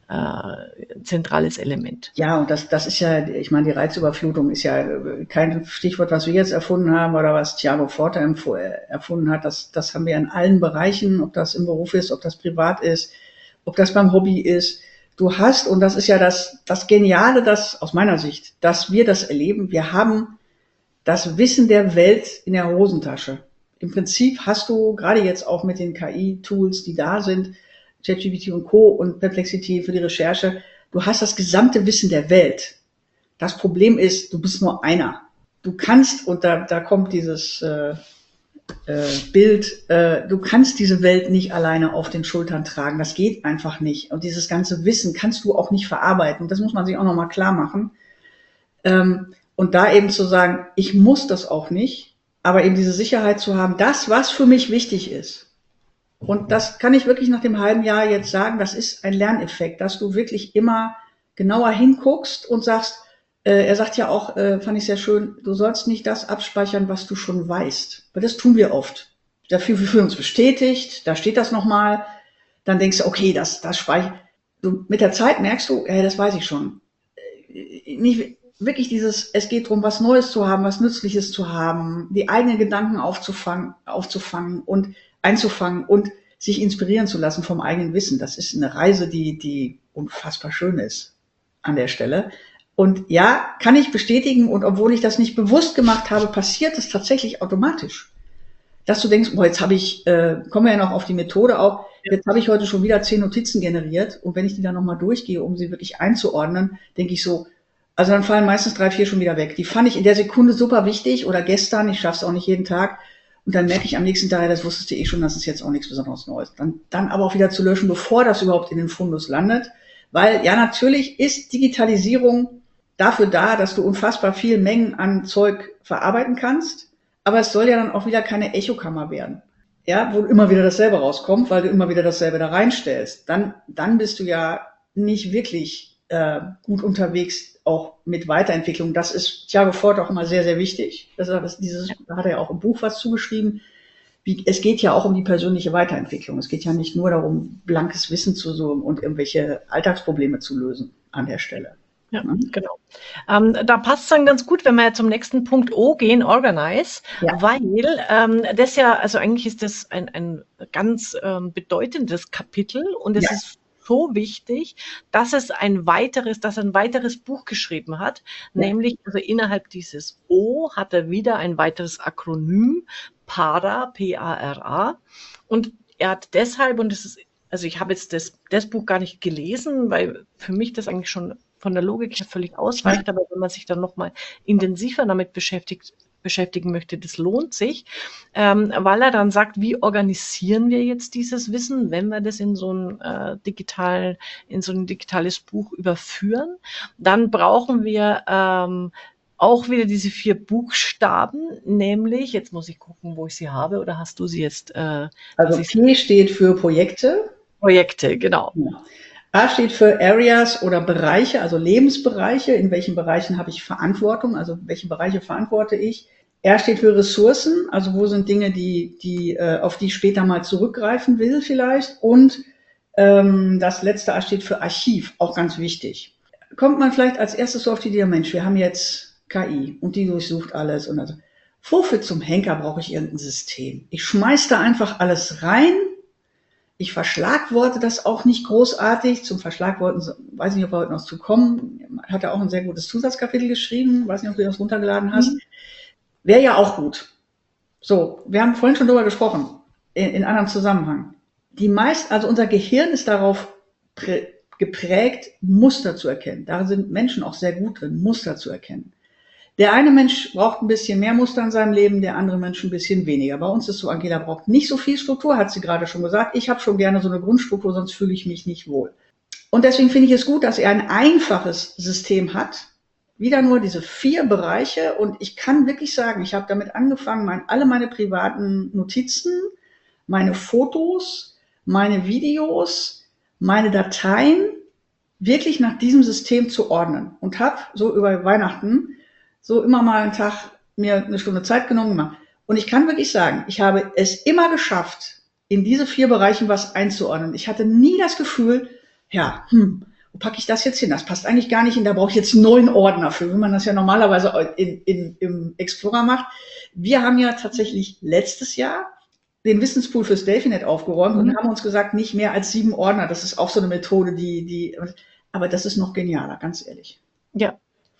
Element. Ja, und das ist ja, ich meine, die Reizüberflutung ist ja kein Stichwort, was wir jetzt erfunden haben oder was Thiago Forte erfunden hat. Das haben wir in allen Bereichen, ob das im Beruf ist, ob das privat ist, ob das beim Hobby ist. Du hast, und das ist ja das Geniale, das aus meiner Sicht, dass wir das erleben, wir haben das Wissen der Welt in der Hosentasche. Im Prinzip hast du, gerade jetzt auch mit den KI-Tools, die da sind, ChatGPT und Co. und Perplexity für die Recherche, du hast das gesamte Wissen der Welt. Das Problem ist, du bist nur einer. Du kannst, und da kommt dieses Bild, du kannst diese Welt nicht alleine auf den Schultern tragen. Das geht einfach nicht. Und dieses ganze Wissen kannst du auch nicht verarbeiten. Das muss man sich auch nochmal klar machen. Und da eben zu sagen, ich muss das auch nicht, aber eben diese Sicherheit zu haben, das, was für mich wichtig ist. Und das kann ich wirklich nach dem halben Jahr jetzt sagen, das ist ein Lerneffekt, dass du wirklich immer genauer hinguckst und sagst, er sagt ja auch, fand ich sehr schön, du sollst nicht das abspeichern, was du schon weißt. Weil das tun wir oft. Dafür, wir fühlen uns bestätigt, da steht das nochmal, dann denkst du, okay, das speichern. Du, mit der Zeit merkst du, das weiß ich schon. Nicht wirklich es geht darum, was Neues zu haben, was Nützliches zu haben, die eigenen Gedanken aufzufangen und einzufangen und sich inspirieren zu lassen vom eigenen Wissen. Das ist eine Reise, die unfassbar schön ist an der Stelle. Und ja, kann ich bestätigen. Und obwohl ich das nicht bewusst gemacht habe, passiert es tatsächlich automatisch. Dass du denkst, boah, jetzt habe ich, kommen wir ja noch auf die Methode auch, jetzt habe ich heute schon wieder 10 Notizen generiert. Und wenn ich die dann nochmal durchgehe, um sie wirklich einzuordnen, denke ich so, also dann fallen meistens 3, 4 schon wieder weg. Die fand ich in der Sekunde super wichtig oder gestern, ich schaffe es auch nicht jeden Tag. Und dann merke ich am nächsten Tag, das wusstest du eh schon, das ist jetzt auch nichts Besonderes Neues. Dann aber auch wieder zu löschen, bevor das überhaupt in den Fundus landet. Weil ja, natürlich ist Digitalisierung dafür da, dass du unfassbar viel Mengen an Zeug verarbeiten kannst. Aber es soll ja dann auch wieder keine Echokammer werden. Ja, wo immer wieder dasselbe rauskommt, weil du immer wieder dasselbe da reinstellst. Dann bist du ja nicht wirklich gut unterwegs, auch mit Weiterentwicklung. Das ist Thiago Ford auch immer sehr, sehr wichtig. Da hat er ja auch im Buch was zugeschrieben. Es geht ja auch um die persönliche Weiterentwicklung. Es geht ja nicht nur darum, blankes Wissen zu suchen und irgendwelche Alltagsprobleme zu lösen an der Stelle. Ja, genau. Da passt es dann ganz gut, wenn wir ja zum nächsten Punkt O gehen, Organize, Ja. weil das ja, also eigentlich ist das ein ganz bedeutendes Kapitel und es ist so wichtig, dass ein weiteres Buch geschrieben hat, nämlich also innerhalb dieses O hat er wieder ein weiteres Akronym, PARA, P-A-R-A, und er hat deshalb, und das ist, also ich habe jetzt das Buch gar nicht gelesen, weil für mich das eigentlich schon von der Logik her völlig ausreicht, aber wenn man sich dann nochmal intensiver damit beschäftigen möchte, das lohnt sich, weil er dann sagt, wie organisieren wir jetzt dieses Wissen, wenn wir das in so ein digitales Buch überführen, dann brauchen wir auch wieder diese 4 Buchstaben, nämlich, jetzt muss ich gucken, wo ich sie habe, oder hast du sie jetzt? Also P steht für Projekte. Projekte, genau. Ja. A steht für Areas oder Bereiche, also Lebensbereiche. In welchen Bereichen habe ich Verantwortung? Also welche Bereiche verantworte ich? R steht für Ressourcen, also wo sind Dinge, auf die ich später mal zurückgreifen will vielleicht. Und das letzte A steht für Archiv, auch ganz wichtig. Kommt man vielleicht als erstes so auf die Idee, Mensch, wir haben jetzt KI und die durchsucht alles. Und also, wofür zum Henker brauche ich irgendein System? Ich schmeiß da einfach alles rein. Ich verschlagworte das auch nicht großartig. Zum Verschlagworten weiß nicht, ob wir heute noch zu kommen. Hat er auch ein sehr gutes Zusatzkapitel geschrieben. Weiß nicht, ob du das runtergeladen hast. Wäre ja auch gut. So, wir haben vorhin schon drüber gesprochen, in anderem Zusammenhang. Also unser Gehirn ist darauf geprägt, Muster zu erkennen. Da sind Menschen auch sehr gut drin, Muster zu erkennen. Der eine Mensch braucht ein bisschen mehr Muster in seinem Leben, der andere Mensch ein bisschen weniger. Bei uns ist so, Angela braucht nicht so viel Struktur, hat sie gerade schon gesagt. Ich habe schon gerne so eine Grundstruktur, sonst fühle ich mich nicht wohl. Und deswegen finde ich es gut, dass er ein einfaches System hat. Wieder nur diese 4 Bereiche. Und ich kann wirklich sagen, ich habe damit angefangen, alle meine privaten Notizen, meine Fotos, meine Videos, meine Dateien wirklich nach diesem System zu ordnen. Und habe so über Weihnachten so immer mal einen Tag mir eine Stunde Zeit genommen. Und ich kann wirklich sagen, ich habe es immer geschafft, in diese 4 Bereichen was einzuordnen. Ich hatte nie das Gefühl, ja, wo packe ich das jetzt hin? Das passt eigentlich gar nicht hin, da brauche ich jetzt 9 Ordner für, wie man das ja normalerweise im Explorer macht. Wir haben ja tatsächlich letztes Jahr den Wissenspool fürs Delphinet aufgeräumt und haben uns gesagt, nicht mehr als 7 Ordner. Das ist auch so eine Methode, aber das ist noch genialer, ganz ehrlich. Ja.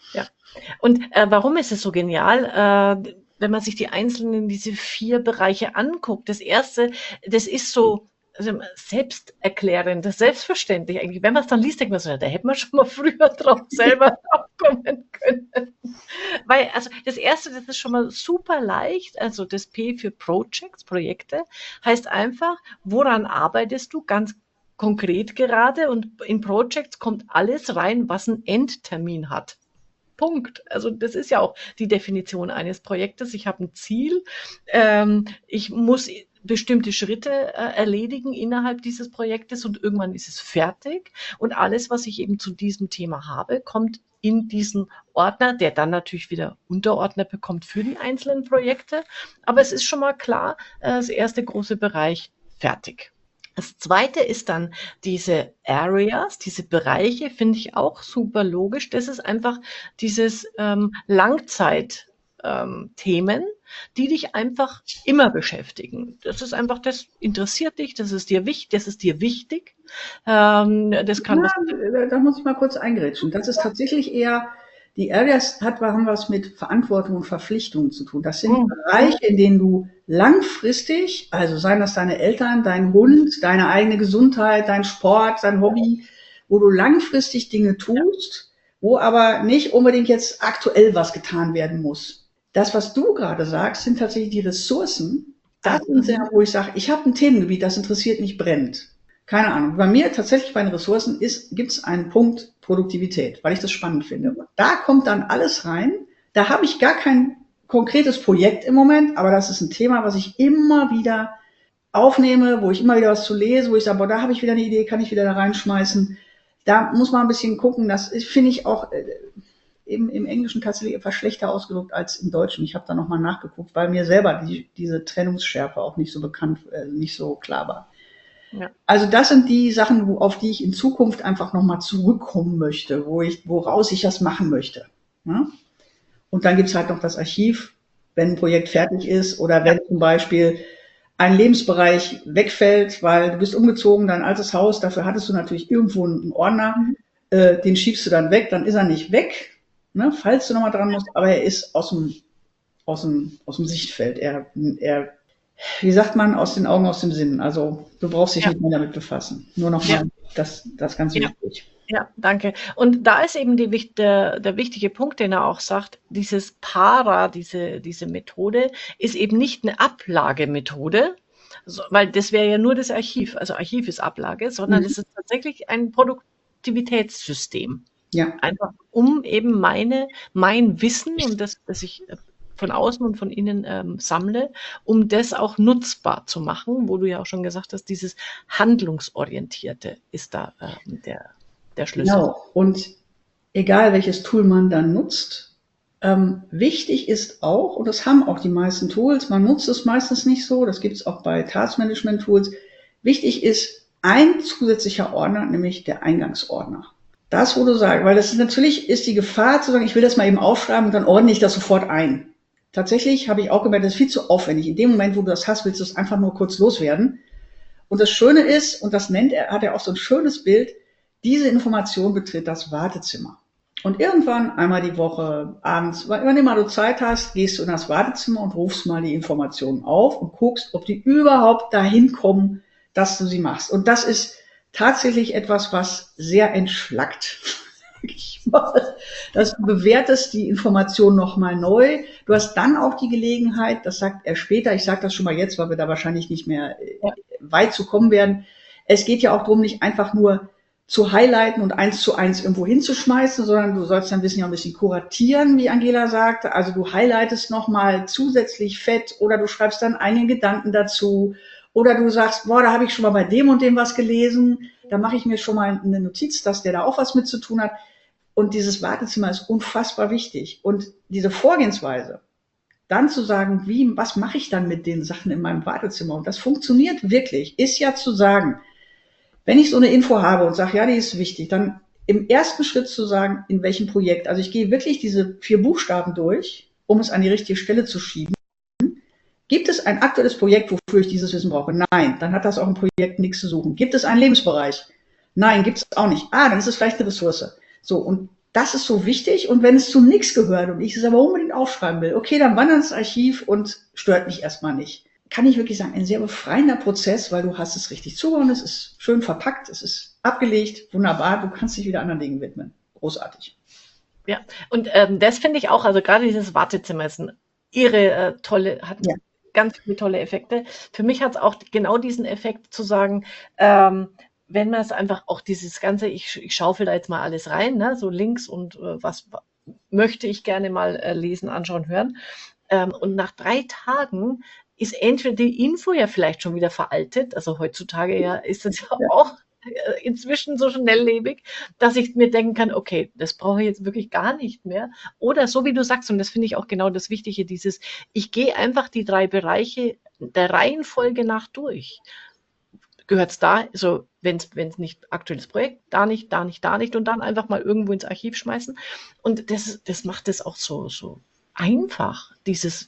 Und warum ist es so genial? Wenn man sich diese 4 Bereiche anguckt. Das erste, das ist so selbsterklärend, das selbstverständlich eigentlich. Wenn man es dann liest, denkt man so, da hätte man schon mal früher drauf selber kommen können. Weil, also das erste, das ist schon mal super leicht. Also das P für Projects, Projekte, heißt einfach, woran arbeitest du ganz konkret gerade? Und in Projects kommt alles rein, was einen Endtermin hat. Punkt. Also das ist ja auch die Definition eines Projektes. Ich habe ein Ziel, ich muss bestimmte Schritte erledigen innerhalb dieses Projektes und irgendwann ist es fertig. Und alles, was ich eben zu diesem Thema habe, kommt in diesen Ordner, der dann natürlich wieder Unterordner bekommt für die einzelnen Projekte. Aber es ist schon mal klar, das erste große Bereich fertig. Das zweite ist dann diese Areas, diese Bereiche, finde ich auch super logisch. Das ist einfach dieses Langzeit-Themen, die dich einfach immer beschäftigen. Das ist einfach, das interessiert dich, das ist dir wichtig. Da muss ich mal kurz eingrätschen. Das ist tatsächlich eher Die Areas haben was mit Verantwortung und Verpflichtung zu tun. Das sind Bereiche, in denen du langfristig, also seien das deine Eltern, dein Hund, deine eigene Gesundheit, dein Sport, dein Hobby, wo du langfristig Dinge tust, wo aber nicht unbedingt jetzt aktuell was getan werden muss. Das, was du gerade sagst, sind tatsächlich die Ressourcen. Das sind sehr, wo ich sage, ich habe ein Themengebiet, das interessiert mich brennend. Keine Ahnung. Bei mir tatsächlich bei den Ressourcen gibt es einen Punkt Produktivität, weil ich das spannend finde. Und da kommt dann alles rein. Da habe ich gar kein konkretes Projekt im Moment, aber das ist ein Thema, was ich immer wieder aufnehme, wo ich immer wieder was zu lese, wo ich sage, boah, da habe ich wieder eine Idee, kann ich wieder da reinschmeißen. Da muss man ein bisschen gucken. Das finde ich auch im Englischen tatsächlich etwas schlechter ausgedrückt als im Deutschen. Ich habe da nochmal nachgeguckt, weil mir selber diese Trennungsschärfe auch nicht so bekannt, nicht so klar war. Ja. Also das sind die Sachen, auf die ich in Zukunft einfach nochmal zurückkommen möchte, woraus ich das machen möchte. Ja? Und dann gibt's halt noch das Archiv, wenn ein Projekt fertig ist oder wenn zum Beispiel ein Lebensbereich wegfällt, weil du bist umgezogen, dein altes Haus, dafür hattest du natürlich irgendwo einen Ordner, den schiebst du dann weg, dann ist er nicht weg, ne, falls du nochmal dran musst, aber er ist aus dem Sichtfeld. Wie sagt man, aus den Augen, aus dem Sinn. Also du brauchst dich nicht mehr damit befassen. Nur nochmal das ganz wichtig. Ja, danke. Und da ist eben der wichtige Punkt, den er auch sagt, dieses diese Methode ist eben nicht eine Ablagemethode, weil das wäre ja nur das Archiv. Also Archiv ist Ablage, sondern es ist tatsächlich ein Produktivitätssystem. Ja. Einfach um eben mein Wissen und das ich von außen und von innen sammle, um das auch nutzbar zu machen, wo du ja auch schon gesagt hast, dieses Handlungsorientierte ist da der Schlüssel. Genau. Und egal welches Tool man dann nutzt, wichtig ist auch, und das haben auch die meisten Tools, man nutzt es meistens nicht so, das gibt es auch bei Taskmanagement-Tools, wichtig ist ein zusätzlicher Ordner, nämlich der Eingangsordner. Das, wo du sagst, weil natürlich ist die Gefahr zu sagen, ich will das mal eben aufschreiben und dann ordne ich das sofort ein. Tatsächlich habe ich auch gemerkt, das ist viel zu aufwendig. In dem Moment, wo du das hast, willst du es einfach nur kurz loswerden. Und das Schöne ist, und das hat er auch so ein schönes Bild, diese Information betritt das Wartezimmer. Und irgendwann, einmal die Woche, abends, wann immer du Zeit hast, gehst du in das Wartezimmer und rufst mal die Informationen auf und guckst, ob die überhaupt dahin kommen, dass du sie machst. Und das ist tatsächlich etwas, was sehr entschlackt. Dass du bewertest die Information nochmal neu. Du hast dann auch die Gelegenheit, das sagt er später, ich sage das schon mal jetzt, weil wir da wahrscheinlich nicht mehr weit zu kommen werden. Es geht ja auch darum, nicht einfach nur zu highlighten und 1:1 irgendwo hinzuschmeißen, sondern du sollst dann ein bisschen kuratieren, wie Angela sagte. Also du highlightest nochmal zusätzlich fett oder du schreibst dann einen Gedanken dazu oder du sagst, boah, da habe ich schon mal bei dem und dem was gelesen, da mache ich mir schon mal eine Notiz, dass der da auch was mit zu tun hat. Und dieses Wartezimmer ist unfassbar wichtig. Und diese Vorgehensweise, dann zu sagen, was mache ich dann mit den Sachen in meinem Wartezimmer? Und das funktioniert wirklich, ist ja zu sagen, wenn ich so eine Info habe und sage, ja, die ist wichtig, dann im ersten Schritt zu sagen, in welchem Projekt. Also ich gehe wirklich diese 4 Buchstaben durch, um es an die richtige Stelle zu schieben. Gibt es ein aktuelles Projekt, wofür ich dieses Wissen brauche? Nein, dann hat das auch im Projekt nichts zu suchen. Gibt es einen Lebensbereich? Nein, gibt es auch nicht. Dann ist es vielleicht eine Ressource. So, und das ist so wichtig. Und wenn es zu nichts gehört und ich es aber unbedingt aufschreiben will, okay, dann wandert ins Archiv und stört mich erstmal nicht. Kann ich wirklich sagen, ein sehr befreiender Prozess, weil du hast es richtig zugeordnet, es ist schön verpackt, es ist abgelegt, wunderbar, du kannst dich wieder anderen Dingen widmen. Großartig. Ja, und das finde ich auch, also gerade dieses Wartezimmer ist ein irre hat ganz viele tolle Effekte. Für mich hat es auch genau diesen Effekt zu sagen, wenn man es einfach auch dieses ganze, ich schaufel da jetzt mal alles rein, ne, so links und was möchte ich gerne mal lesen, anschauen, hören. Und nach 3 Tagen ist entweder die Info ja vielleicht schon wieder veraltet, also heutzutage ja ist es ja auch inzwischen so schnelllebig, dass ich mir denken kann, okay, das brauche ich jetzt wirklich gar nicht mehr. Oder so wie du sagst, und das finde ich auch genau das Wichtige, ich gehe einfach die 3 Bereiche der Reihenfolge nach durch. Gehört es da, also wenn es nicht aktuelles Projekt, da nicht und dann einfach mal irgendwo ins Archiv schmeißen. Und das macht es auch so einfach, dieses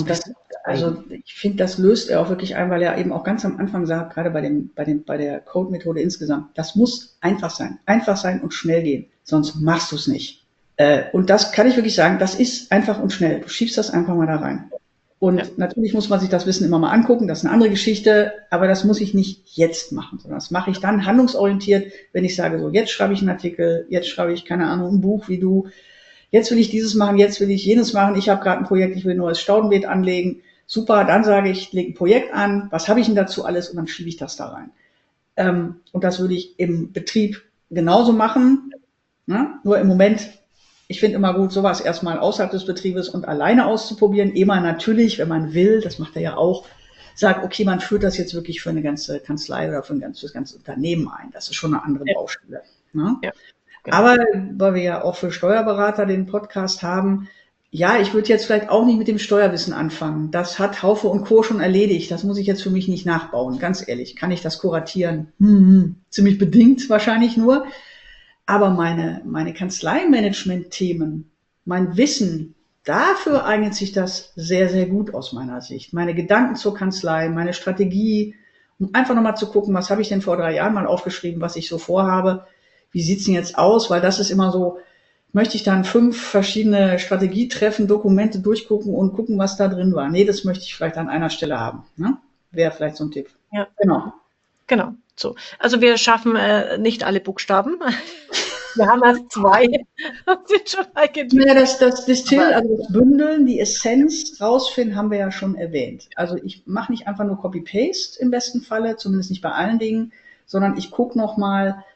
also ich finde, das löst er auch wirklich ein, weil er eben auch ganz am Anfang sagt, gerade bei der Code-Methode insgesamt, das muss einfach sein und schnell gehen, sonst machst du es nicht. Und das kann ich wirklich sagen, das ist einfach und schnell. Du schiebst das einfach mal da rein. Und natürlich muss man sich das Wissen immer mal angucken, das ist eine andere Geschichte, aber das muss ich nicht jetzt machen, sondern das mache ich dann handlungsorientiert, wenn ich sage, so jetzt schreibe ich einen Artikel, jetzt schreibe ich, keine Ahnung, ein Buch wie du, jetzt will ich dieses machen, jetzt will ich jenes machen, ich habe gerade ein Projekt, ich will ein neues Staudenbeet anlegen, super, dann sage ich, lege ein Projekt an, was habe ich denn dazu alles und dann schiebe ich das da rein. Und das würde ich im Betrieb genauso machen, ne? Nur im Moment, ich finde immer gut, sowas erstmal außerhalb des Betriebes und alleine auszuprobieren, ehe man natürlich, wenn man will, das macht er ja auch, sagt, okay, man führt das jetzt wirklich für eine ganze Kanzlei oder für das ganze Unternehmen ein. Das ist schon eine andere Baustelle. Ne? Ja, genau. Aber weil wir ja auch für Steuerberater den Podcast haben, ja, ich würde jetzt vielleicht auch nicht mit dem Steuerwissen anfangen. Das hat Haufe und Co. schon erledigt. Das muss ich jetzt für mich nicht nachbauen. Ganz ehrlich, kann ich das kuratieren? Ziemlich bedingt wahrscheinlich nur. Aber meine Kanzleimanagement-Themen, mein Wissen, dafür eignet sich das sehr, sehr gut aus meiner Sicht. Meine Gedanken zur Kanzlei, meine Strategie, um einfach nochmal zu gucken, was habe ich denn vor 3 Jahren mal aufgeschrieben, was ich so vorhabe, wie sieht's denn jetzt aus, weil das ist immer so, möchte ich dann 5 verschiedene Strategietreffen, Dokumente durchgucken und gucken, was da drin war. Nee, das möchte ich vielleicht an einer Stelle haben. Ne? Wäre vielleicht so ein Tipp. Ja. Genau. So. Also wir schaffen nicht alle Buchstaben. Wir haben erst 2. Sind schon ja, das Distill, also das Bündeln, die Essenz rausfinden, haben wir ja schon erwähnt. Also ich mache nicht einfach nur Copy-Paste im besten Falle, zumindest nicht bei allen Dingen, sondern ich gucke nochmal,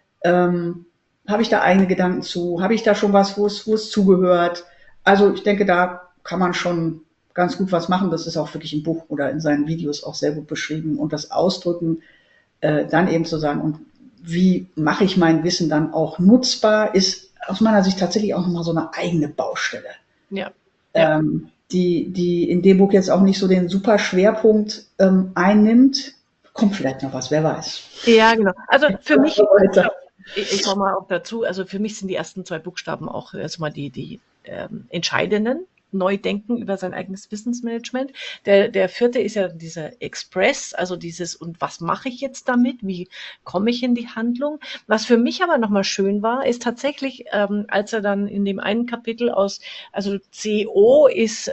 habe ich da eigene Gedanken zu? Habe ich da schon was, wo es zugehört? Also ich denke, da kann man schon ganz gut was machen. Das ist auch wirklich im Buch oder in seinen Videos auch sehr gut beschrieben. Und das Ausdrücken, dann eben zu sagen, und wie mache ich mein Wissen dann auch nutzbar, ist aus meiner Sicht tatsächlich auch nochmal so eine eigene Baustelle. Ja. Die in dem Buch jetzt auch nicht so den super Schwerpunkt einnimmt. Kommt vielleicht noch was, wer weiß. Ja, genau. Also für mich, ich komme mal auch dazu, also für mich sind die ersten 2 Buchstaben auch erstmal die entscheidenden. Neudenken über sein eigenes Wissensmanagement. Der 4. ist ja dieser Express, also dieses, und was mache ich jetzt damit? Wie komme ich in die Handlung? Was für mich aber nochmal schön war, ist tatsächlich, als er dann in dem einen Kapitel also CO ist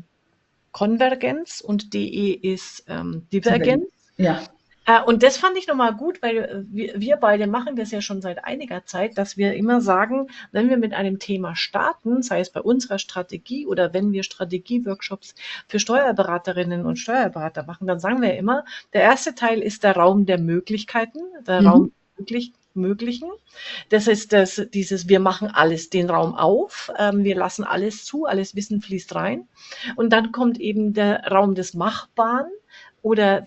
Konvergenz und DE ist Divergenz. Ja. Und das fand ich nochmal gut, weil wir beide machen das ja schon seit einiger Zeit, dass wir immer sagen, wenn wir mit einem Thema starten, sei es bei unserer Strategie oder wenn wir Strategieworkshops für Steuerberaterinnen und Steuerberater machen, dann sagen wir immer, der erste Teil ist der Raum der Möglichkeiten, der Raum der Möglichen. Das ist dieses, wir machen alles, den Raum auf, wir lassen alles zu, alles Wissen fließt rein. Und dann kommt eben der Raum des Machbaren oder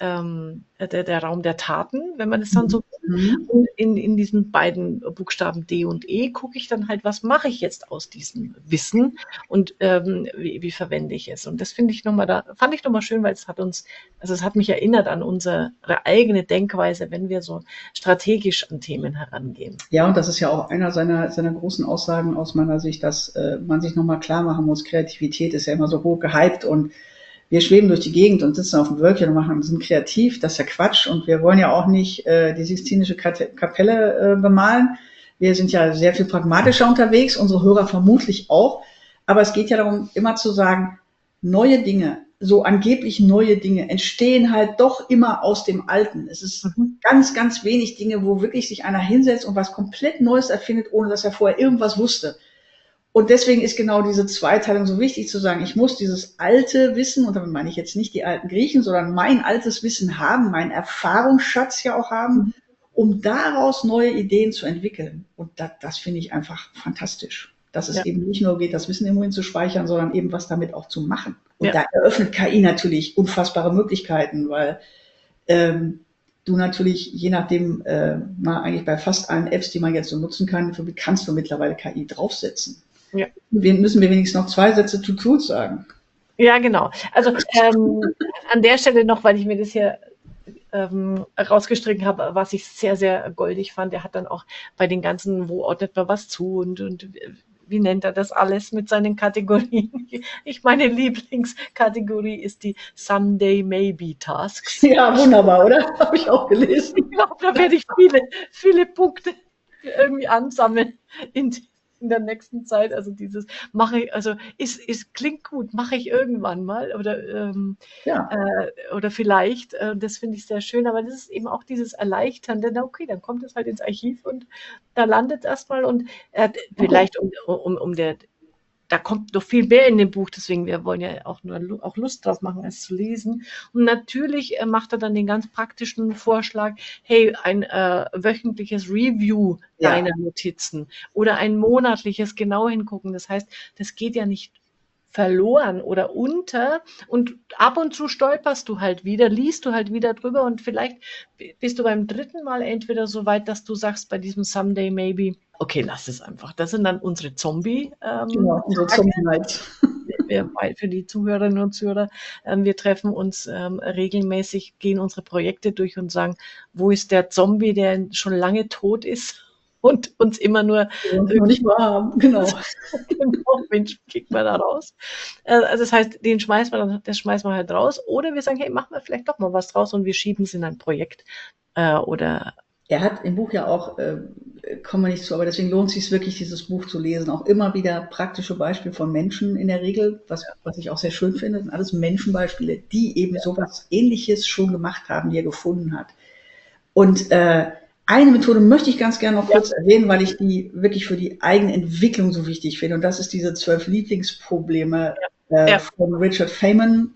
der Raum der Taten, wenn man es dann so will. Und in diesen beiden Buchstaben D und E gucke ich dann halt, was mache ich jetzt aus diesem Wissen und wie verwende ich es. Und das fand ich nochmal schön, weil es hat mich erinnert an unsere eigene Denkweise, wenn wir so strategisch an Themen herangehen. Ja, und das ist ja auch einer seiner großen Aussagen aus meiner Sicht, dass man sich nochmal klar machen muss, Kreativität ist ja immer so hoch gehypt und wir schweben durch die Gegend und sitzen auf dem Wölkchen und sind kreativ, das ist ja Quatsch. Und wir wollen ja auch nicht die Sixtinische Kapelle bemalen. Wir sind ja sehr viel pragmatischer unterwegs, unsere Hörer vermutlich auch. Aber es geht ja darum, immer zu sagen, neue Dinge, so angeblich neue Dinge, entstehen halt doch immer aus dem Alten. Es ist ganz, ganz wenig Dinge, wo wirklich sich einer hinsetzt und was komplett Neues erfindet, ohne dass er vorher irgendwas wusste. Und deswegen ist genau diese Zweiteilung so wichtig zu sagen, ich muss dieses alte Wissen, und damit meine ich jetzt nicht die alten Griechen, sondern mein altes Wissen haben, meinen Erfahrungsschatz ja auch haben, um daraus neue Ideen zu entwickeln. Und das finde ich einfach fantastisch. Dass es eben nicht nur geht, das Wissen irgendwo hin zu speichern, sondern eben was damit auch zu machen. Und da eröffnet KI natürlich unfassbare Möglichkeiten, weil du natürlich, je nachdem, eigentlich bei fast allen Apps, die man jetzt so nutzen kann, kannst du mittlerweile KI draufsetzen. Ja. Müssen wir wenigstens noch 2 Sätze zu Tools sagen. Ja, genau. Also an der Stelle noch, weil ich mir das hier rausgestrichen habe, was ich sehr, sehr goldig fand. Er hat dann auch bei den ganzen, wo ordnet man was zu und wie nennt er das alles mit seinen Kategorien? Meine Lieblingskategorie ist die Someday Maybe Tasks. Ja, wunderbar, oder? Habe ich auch gelesen. Ich glaube, da werde ich viele Punkte irgendwie ansammeln in der nächsten Zeit. Also dieses mache ich, also klingt gut, mache ich irgendwann mal Ja, oder vielleicht, das finde ich sehr schön, aber das ist eben auch dieses Erleichternde, na okay, dann kommt es halt ins Archiv und da landet es erstmal und okay. vielleicht da kommt noch viel mehr in dem Buch, deswegen wir wollen ja auch nur auch Lust drauf machen, es zu lesen. Und natürlich macht er dann den ganz praktischen Vorschlag, hey, ein wöchentliches Review Ja, deiner Notizen oder ein monatliches genau hingucken. Das heißt, das geht ja nicht verloren oder unter und ab und zu stolperst du halt wieder, liest du halt wieder drüber und vielleicht bist du beim dritten Mal entweder so weit, dass du sagst bei diesem Someday Maybe, okay, lass es einfach. Das sind dann unsere genau, unsere Tage. Zombie Night. Für die Zuhörerinnen und Zuhörer, wir treffen uns regelmäßig, gehen unsere Projekte durch und sagen, wo ist der Zombie, der schon lange tot ist und uns immer nur Noch nicht mal haben, genau. genau, wen kriegt man da raus? Also das heißt, das schmeißen wir halt raus. Oder wir sagen, hey, machen wir vielleicht doch mal was draus und wir schieben es in ein Projekt. Oder Er hat im Buch ja auch, kommen wir nicht zu, aber deswegen lohnt es sich wirklich, dieses Buch zu lesen. Auch immer wieder praktische Beispiele von Menschen in der Regel, was ich auch sehr schön finde, sind alles Menschenbeispiele, die eben sowas Ähnliches schon gemacht haben, die er gefunden hat. Und eine Methode möchte ich ganz gerne noch kurz erwähnen, weil ich die wirklich für die eigene Entwicklung so wichtig finde. Und das ist diese 12 Lieblingsprobleme von Richard Feynman,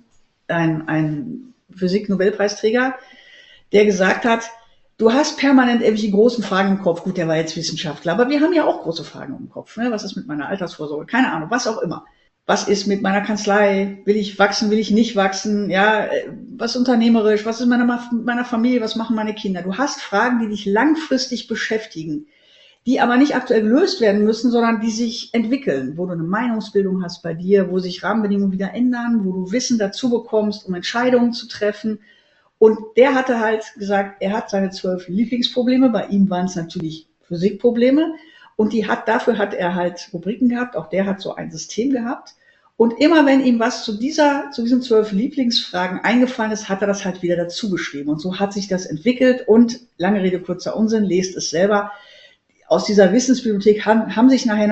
ein Physik-Nobelpreisträger, der gesagt hat, du hast permanent irgendwelche großen Fragen im Kopf. Gut, der war jetzt Wissenschaftler, aber wir haben ja auch große Fragen im Kopf. Ne? Was ist mit meiner Altersvorsorge? Keine Ahnung, was auch immer. Was ist mit meiner Kanzlei? Will ich wachsen, will ich nicht wachsen? Ja, was unternehmerisch? Was ist mit meiner Familie? Was machen meine Kinder? Du hast Fragen, die dich langfristig beschäftigen, die aber nicht aktuell gelöst werden müssen, sondern die sich entwickeln, wo du eine Meinungsbildung hast bei dir, wo sich Rahmenbedingungen wieder ändern, wo du Wissen dazu bekommst, um Entscheidungen zu treffen. Und der hatte halt gesagt, er hat seine 12 Lieblingsprobleme. Bei ihm waren es natürlich Physikprobleme. Und dafür hat er halt Rubriken gehabt. Auch der hat so ein System gehabt. Und immer wenn ihm was zu diesen 12 Lieblingsfragen eingefallen ist, hat er das halt wieder dazu geschrieben. Und so hat sich das entwickelt. Und lange Rede, kurzer Unsinn, lest es selber. Aus dieser Wissensbibliothek hat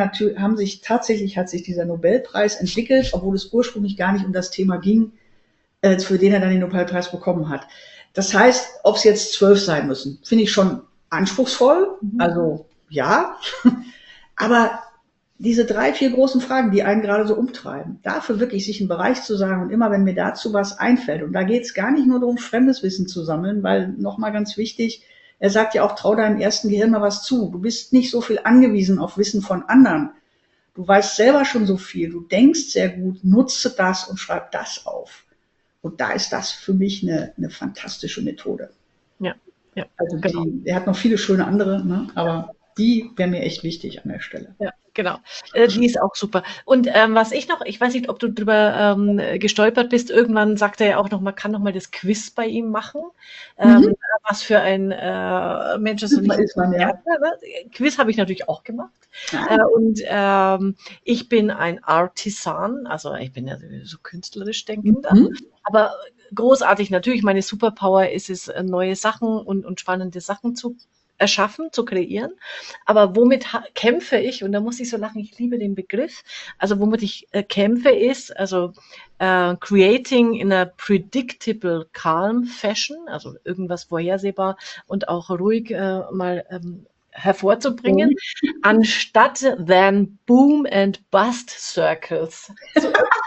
sich dieser Nobelpreis entwickelt, obwohl es ursprünglich gar nicht um das Thema ging, für den er dann den Nobelpreis bekommen hat. Das heißt, ob es jetzt 12 sein müssen, finde ich schon anspruchsvoll. Also ja, aber diese 3, 4 großen Fragen, die einen gerade so umtreiben, dafür wirklich sich einen Bereich zu sagen und immer, wenn mir dazu was einfällt, und da geht es gar nicht nur darum, fremdes Wissen zu sammeln, weil nochmal ganz wichtig, er sagt ja auch, trau deinem ersten Gehirn mal was zu. Du bist nicht so viel angewiesen auf Wissen von anderen. Du weißt selber schon so viel, du denkst sehr gut, nutze das und schreib das auf. Und da ist das für mich eine fantastische Methode. ja, Also genau. er hat noch viele schöne andere, ne? Aber die wäre mir echt wichtig an der Stelle. Ja, genau. Die ist auch super. Und ich weiß nicht, ob du drüber gestolpert bist, irgendwann sagt er ja auch noch, man kann noch mal das Quiz bei ihm machen. Was für ein Mensch ist und nicht. Ist man, ja. Quiz habe ich natürlich auch gemacht. Ja. Und ich bin ein Artisan, also ich bin ja so künstlerisch denkend, aber großartig natürlich. Meine Superpower ist es, neue Sachen und spannende Sachen zu erschaffen, zu kreieren. Aber womit kämpfe ich? Und da muss ich so lachen, ich liebe den Begriff. Also womit ich kämpfe ist, also creating in a predictable calm fashion, also irgendwas vorhersehbar und auch ruhig mal hervorzubringen, anstatt than boom and bust circles. So,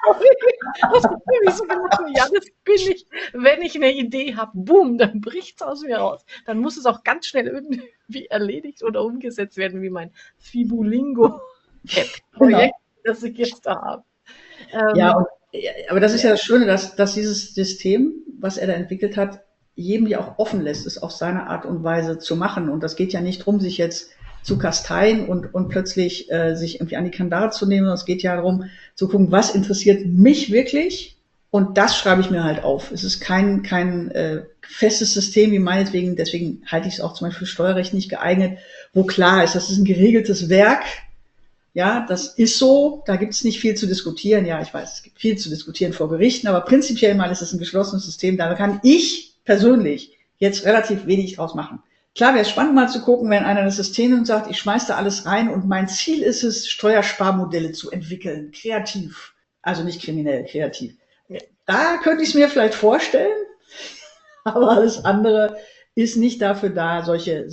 ja, das bin ich. Wenn ich eine Idee habe, boom, dann bricht es aus mir raus. Dann muss es auch ganz schnell irgendwie erledigt oder umgesetzt werden, wie mein Fibulingo-Projekt, Genau. das ich jetzt da habe. Ja, aber das ist ja das Schöne, dass dieses System, was er da entwickelt hat, jedem ja auch offen lässt, es auf seine Art und Weise zu machen. Und das geht ja nicht darum, sich jetzt zu kasteien und plötzlich sich irgendwie an die Kandare zu nehmen. Es geht ja darum, zu gucken, was interessiert mich wirklich. Und das schreibe ich mir halt auf. Es ist kein festes System wie meinetwegen, deswegen halte ich es auch zum Beispiel für Steuerrecht nicht geeignet, wo klar ist, das ist ein geregeltes Werk. Ja, das ist so, da gibt es nicht viel zu diskutieren. Ja, ich weiß, es gibt viel zu diskutieren vor Gerichten, aber prinzipiell mal ist es ein geschlossenes System. Da kann ich persönlich jetzt relativ wenig draus machen. Klar wäre es spannend mal zu gucken, wenn einer das System nimmt und sagt, ich schmeiß da alles rein und mein Ziel ist es, Steuersparmodelle zu entwickeln, kreativ. Also nicht kriminell, kreativ. Da könnte ich es mir vielleicht vorstellen, aber alles andere ist nicht dafür da, solche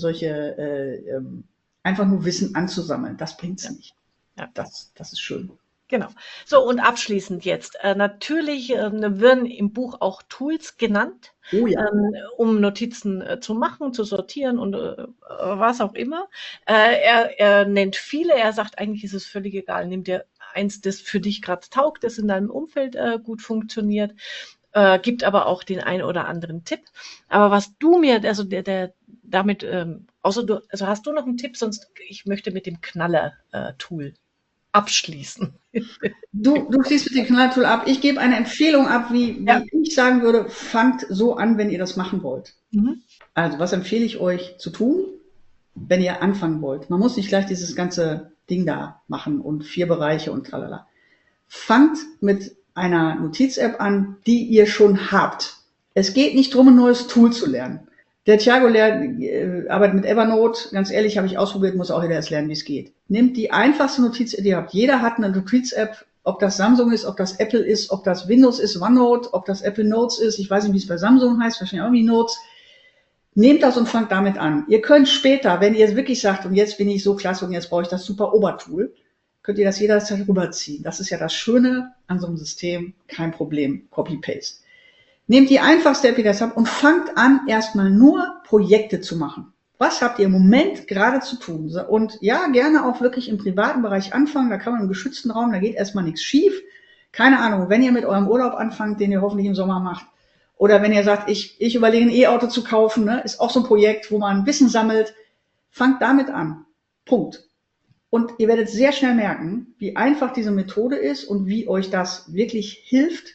einfach nur Wissen anzusammeln. Das bringt's nicht. Ja. Das ist schön. Genau. So, und abschließend jetzt. Natürlich werden im Buch auch Tools genannt, Oh ja. um Notizen zu machen, zu sortieren und was auch immer. Er nennt viele, er sagt, eigentlich ist es völlig egal. Nimm dir eins, das für dich gerade taugt, das in deinem Umfeld gut funktioniert. Gibt aber auch den einen oder anderen Tipp. Aber was du mir, also damit, also hast du noch einen Tipp, sonst ich möchte mit dem Knaller-Tool abschließen. Du schließt mit dem Knalltool ab. Ich gebe eine Empfehlung ab, wie ich sagen würde, fangt so an, wenn ihr das machen wollt. Mhm. Also, was empfehle ich euch zu tun, wenn ihr anfangen wollt? Man muss nicht gleich dieses ganze Ding da machen und 4 Bereiche und tralala. Fangt mit einer Notiz-App an, die ihr schon habt. Es geht nicht darum, ein neues Tool zu lernen. Der Thiago arbeitet mit Evernote. Ganz ehrlich, habe ich ausprobiert, muss auch jeder erst lernen, wie es geht. Nehmt die einfachste Notiz-App, die ihr habt. Jeder hat eine Notiz-App, ob das Samsung ist, ob das Apple ist, ob das Windows ist, OneNote, ob das Apple Notes ist. Ich weiß nicht, wie es bei Samsung heißt, wahrscheinlich auch wie Notes. Nehmt das und fangt damit an. Ihr könnt später, wenn ihr wirklich sagt, und jetzt bin ich so klasse und jetzt brauche ich das super Obertool, könnt ihr das jederzeit rüberziehen. Das ist ja das Schöne an so einem System, kein Problem, Copy-Paste. Nehmt die einfachste App, die das habt, und fangt an, erstmal nur Projekte zu machen. Was habt ihr im Moment gerade zu tun? Und ja, gerne auch wirklich im privaten Bereich anfangen, da kann man im geschützten Raum, da geht erstmal nichts schief. Keine Ahnung, wenn ihr mit eurem Urlaub anfangt, den ihr hoffentlich im Sommer macht, oder wenn ihr sagt, ich überlege ein E-Auto zu kaufen, ne, ist auch so ein Projekt, wo man Wissen sammelt, fangt damit an. Punkt. Und ihr werdet sehr schnell merken, wie einfach diese Methode ist und wie euch das wirklich hilft,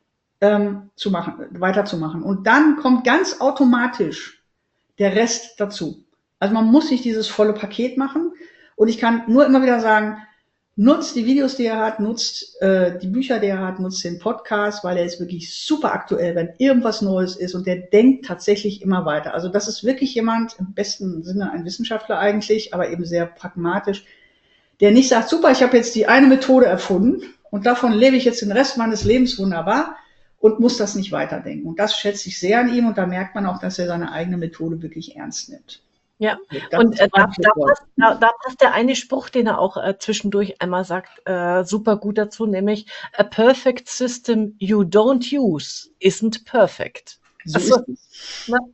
weiterzumachen. Und dann kommt ganz automatisch der Rest dazu. Also man muss nicht dieses volle Paket machen. Und ich kann nur immer wieder sagen, nutzt die Videos, die er hat, nutzt die Bücher, die er hat, nutzt den Podcast, weil er ist wirklich super aktuell, wenn irgendwas Neues ist, und der denkt tatsächlich immer weiter. Also das ist wirklich jemand, im besten Sinne ein Wissenschaftler eigentlich, aber eben sehr pragmatisch, der nicht sagt, super, ich habe jetzt die eine Methode erfunden und davon lebe ich jetzt den Rest meines Lebens wunderbar und muss das nicht weiterdenken. Und das schätze ich sehr an ihm, und da merkt man auch, dass er seine eigene Methode wirklich ernst nimmt. Ja, und da passt der eine Spruch, den er auch zwischendurch einmal sagt, super gut dazu, nämlich a perfect system you don't use isn't perfect. So Also, ist es. ne,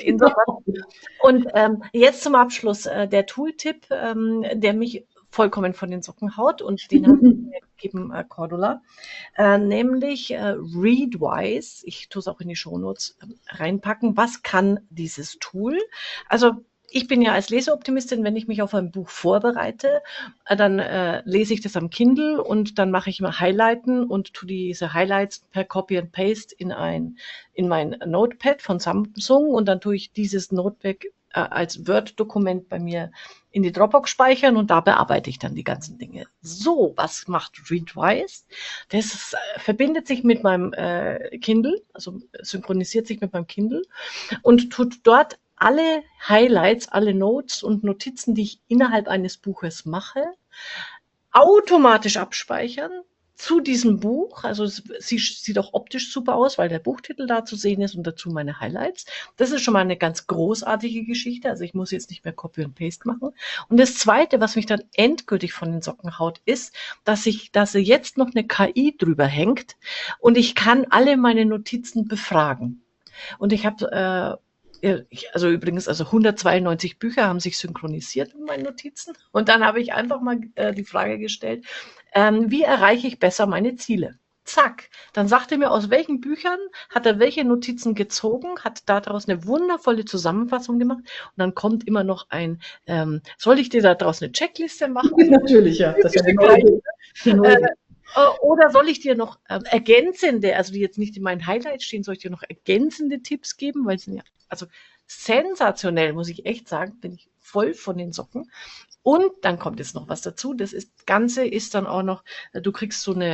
und jetzt zum Abschluss der Tooltip, der mich vollkommen von den Socken haut, und den hat mir gegeben Cordula, nämlich Readwise. Ich tue es auch in die Shownotes reinpacken. Was kann dieses Tool? Also ich bin ja als Leseoptimistin, wenn ich mich auf ein Buch vorbereite, dann lese ich das am Kindle und dann mache ich immer Highlighten und tue diese Highlights per Copy and Paste in mein Notepad von Samsung, und dann tue ich dieses Notepad als Word-Dokument bei mir in die Dropbox speichern, und da bearbeite ich dann die ganzen Dinge. So, was macht Readwise? Das verbindet sich mit meinem Kindle, also synchronisiert sich mit meinem Kindle und tut dort alle Highlights, alle Notes und Notizen, die ich innerhalb eines Buches mache, automatisch abspeichern zu diesem Buch. Also sie sieht auch optisch super aus, weil der Buchtitel da zu sehen ist und dazu meine Highlights. Das ist schon mal eine ganz großartige Geschichte. Also ich muss jetzt nicht mehr Copy und Paste machen. Und das Zweite, was mich dann endgültig von den Socken haut, ist, dass sie jetzt noch eine KI drüber hängt und ich kann alle meine Notizen befragen. Und ich habe also übrigens, 192 Bücher haben sich synchronisiert in meinen Notizen. Und dann habe ich einfach mal die Frage gestellt, wie erreiche ich besser meine Ziele? Zack. Dann sagt er mir, aus welchen Büchern hat er welche Notizen gezogen, hat daraus eine wundervolle Zusammenfassung gemacht. Und dann kommt immer noch soll ich dir daraus eine Checkliste machen? Natürlich, ja. Das ist ja oder soll ich dir noch ergänzende, also die jetzt nicht in meinen Highlights stehen, soll ich dir noch ergänzende Tipps geben? Weil es sind ja, also sensationell, muss ich echt sagen, bin ich voll von den Socken. Und dann kommt jetzt noch was dazu. Das Ganze ist dann auch noch, du kriegst so eine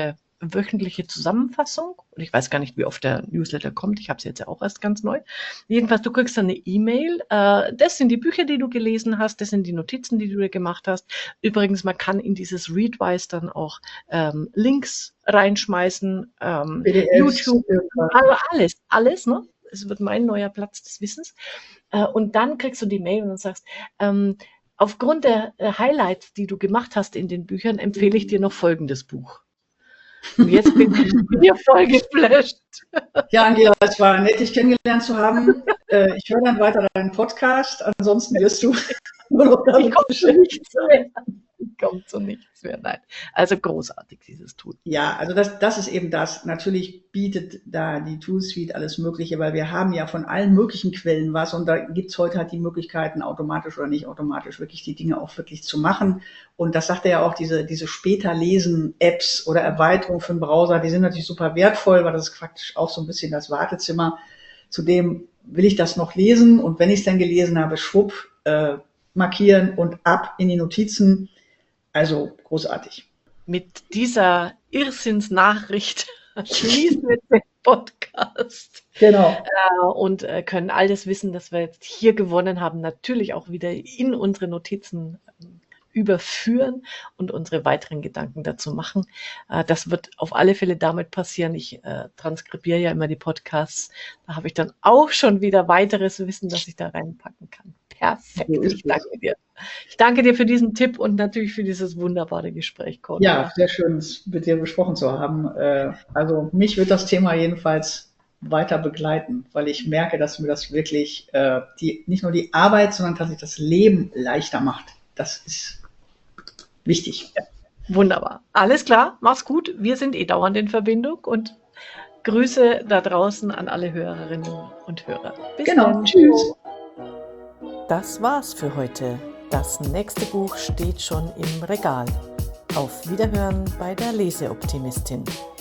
wöchentliche Zusammenfassung. Und ich weiß gar nicht, wie oft der Newsletter kommt. Ich habe es jetzt ja auch erst ganz neu. Jedenfalls, du kriegst dann eine E-Mail. Das sind die Bücher, die du gelesen hast. Das sind die Notizen, die du dir gemacht hast. Übrigens, man kann in dieses Readwise dann auch Links reinschmeißen. PDFs, YouTube, irgendwas. alles, ne? Es wird mein neuer Platz des Wissens. Und dann kriegst du die Mail und dann sagst, aufgrund der Highlights, die du gemacht hast in den Büchern, empfehle ich dir noch folgendes Buch. Und jetzt bin ich hier voll geflasht. Ja, Angela, es war nett, dich kennengelernt zu haben. Ich höre dann weiter deinen Podcast. Ansonsten wirst du nur noch damit beschäftigt sein. Kommt so nichts mehr, nein. Also großartig, dieses Tool. Ja, also das ist eben das. Natürlich bietet da die Toolsuite alles Mögliche, weil wir haben ja von allen möglichen Quellen was und da gibt's heute halt die Möglichkeiten, automatisch oder nicht automatisch wirklich die Dinge auch wirklich zu machen. Und das sagt er ja auch, diese Später-Lesen-Apps oder Erweiterungen für den Browser, die sind natürlich super wertvoll, weil das ist praktisch auch so ein bisschen das Wartezimmer. Zudem will ich das noch lesen und wenn ich es dann gelesen habe, schwupp, markieren und ab in die Notizen. Also großartig. Mit dieser Irrsinnsnachricht schließen wir den Podcast. Genau. Und können all das Wissen, das wir jetzt hier gewonnen haben, natürlich auch wieder in unsere Notizen überführen und unsere weiteren Gedanken dazu machen. Das wird auf alle Fälle damit passieren. Ich transkribiere ja immer die Podcasts. Da habe ich dann auch schon wieder weiteres Wissen, das ich da reinpacken kann. Perfekt. Ich danke dir. Ich danke dir für diesen Tipp und natürlich für dieses wunderbare Gespräch, Cornelia. Ja, sehr schön, es mit dir besprochen zu haben. Also mich wird das Thema jedenfalls weiter begleiten, weil ich merke, dass mir das wirklich nicht nur die Arbeit, sondern tatsächlich das Leben leichter macht. Das ist wichtig. Ja, wunderbar. Alles klar, mach's gut. Wir sind dauernd in Verbindung und Grüße da draußen an alle Hörerinnen und Hörer. Bis dann. Tschüss. Das war's für heute. Das nächste Buch steht schon im Regal. Auf Wiederhören bei der Leseoptimistin.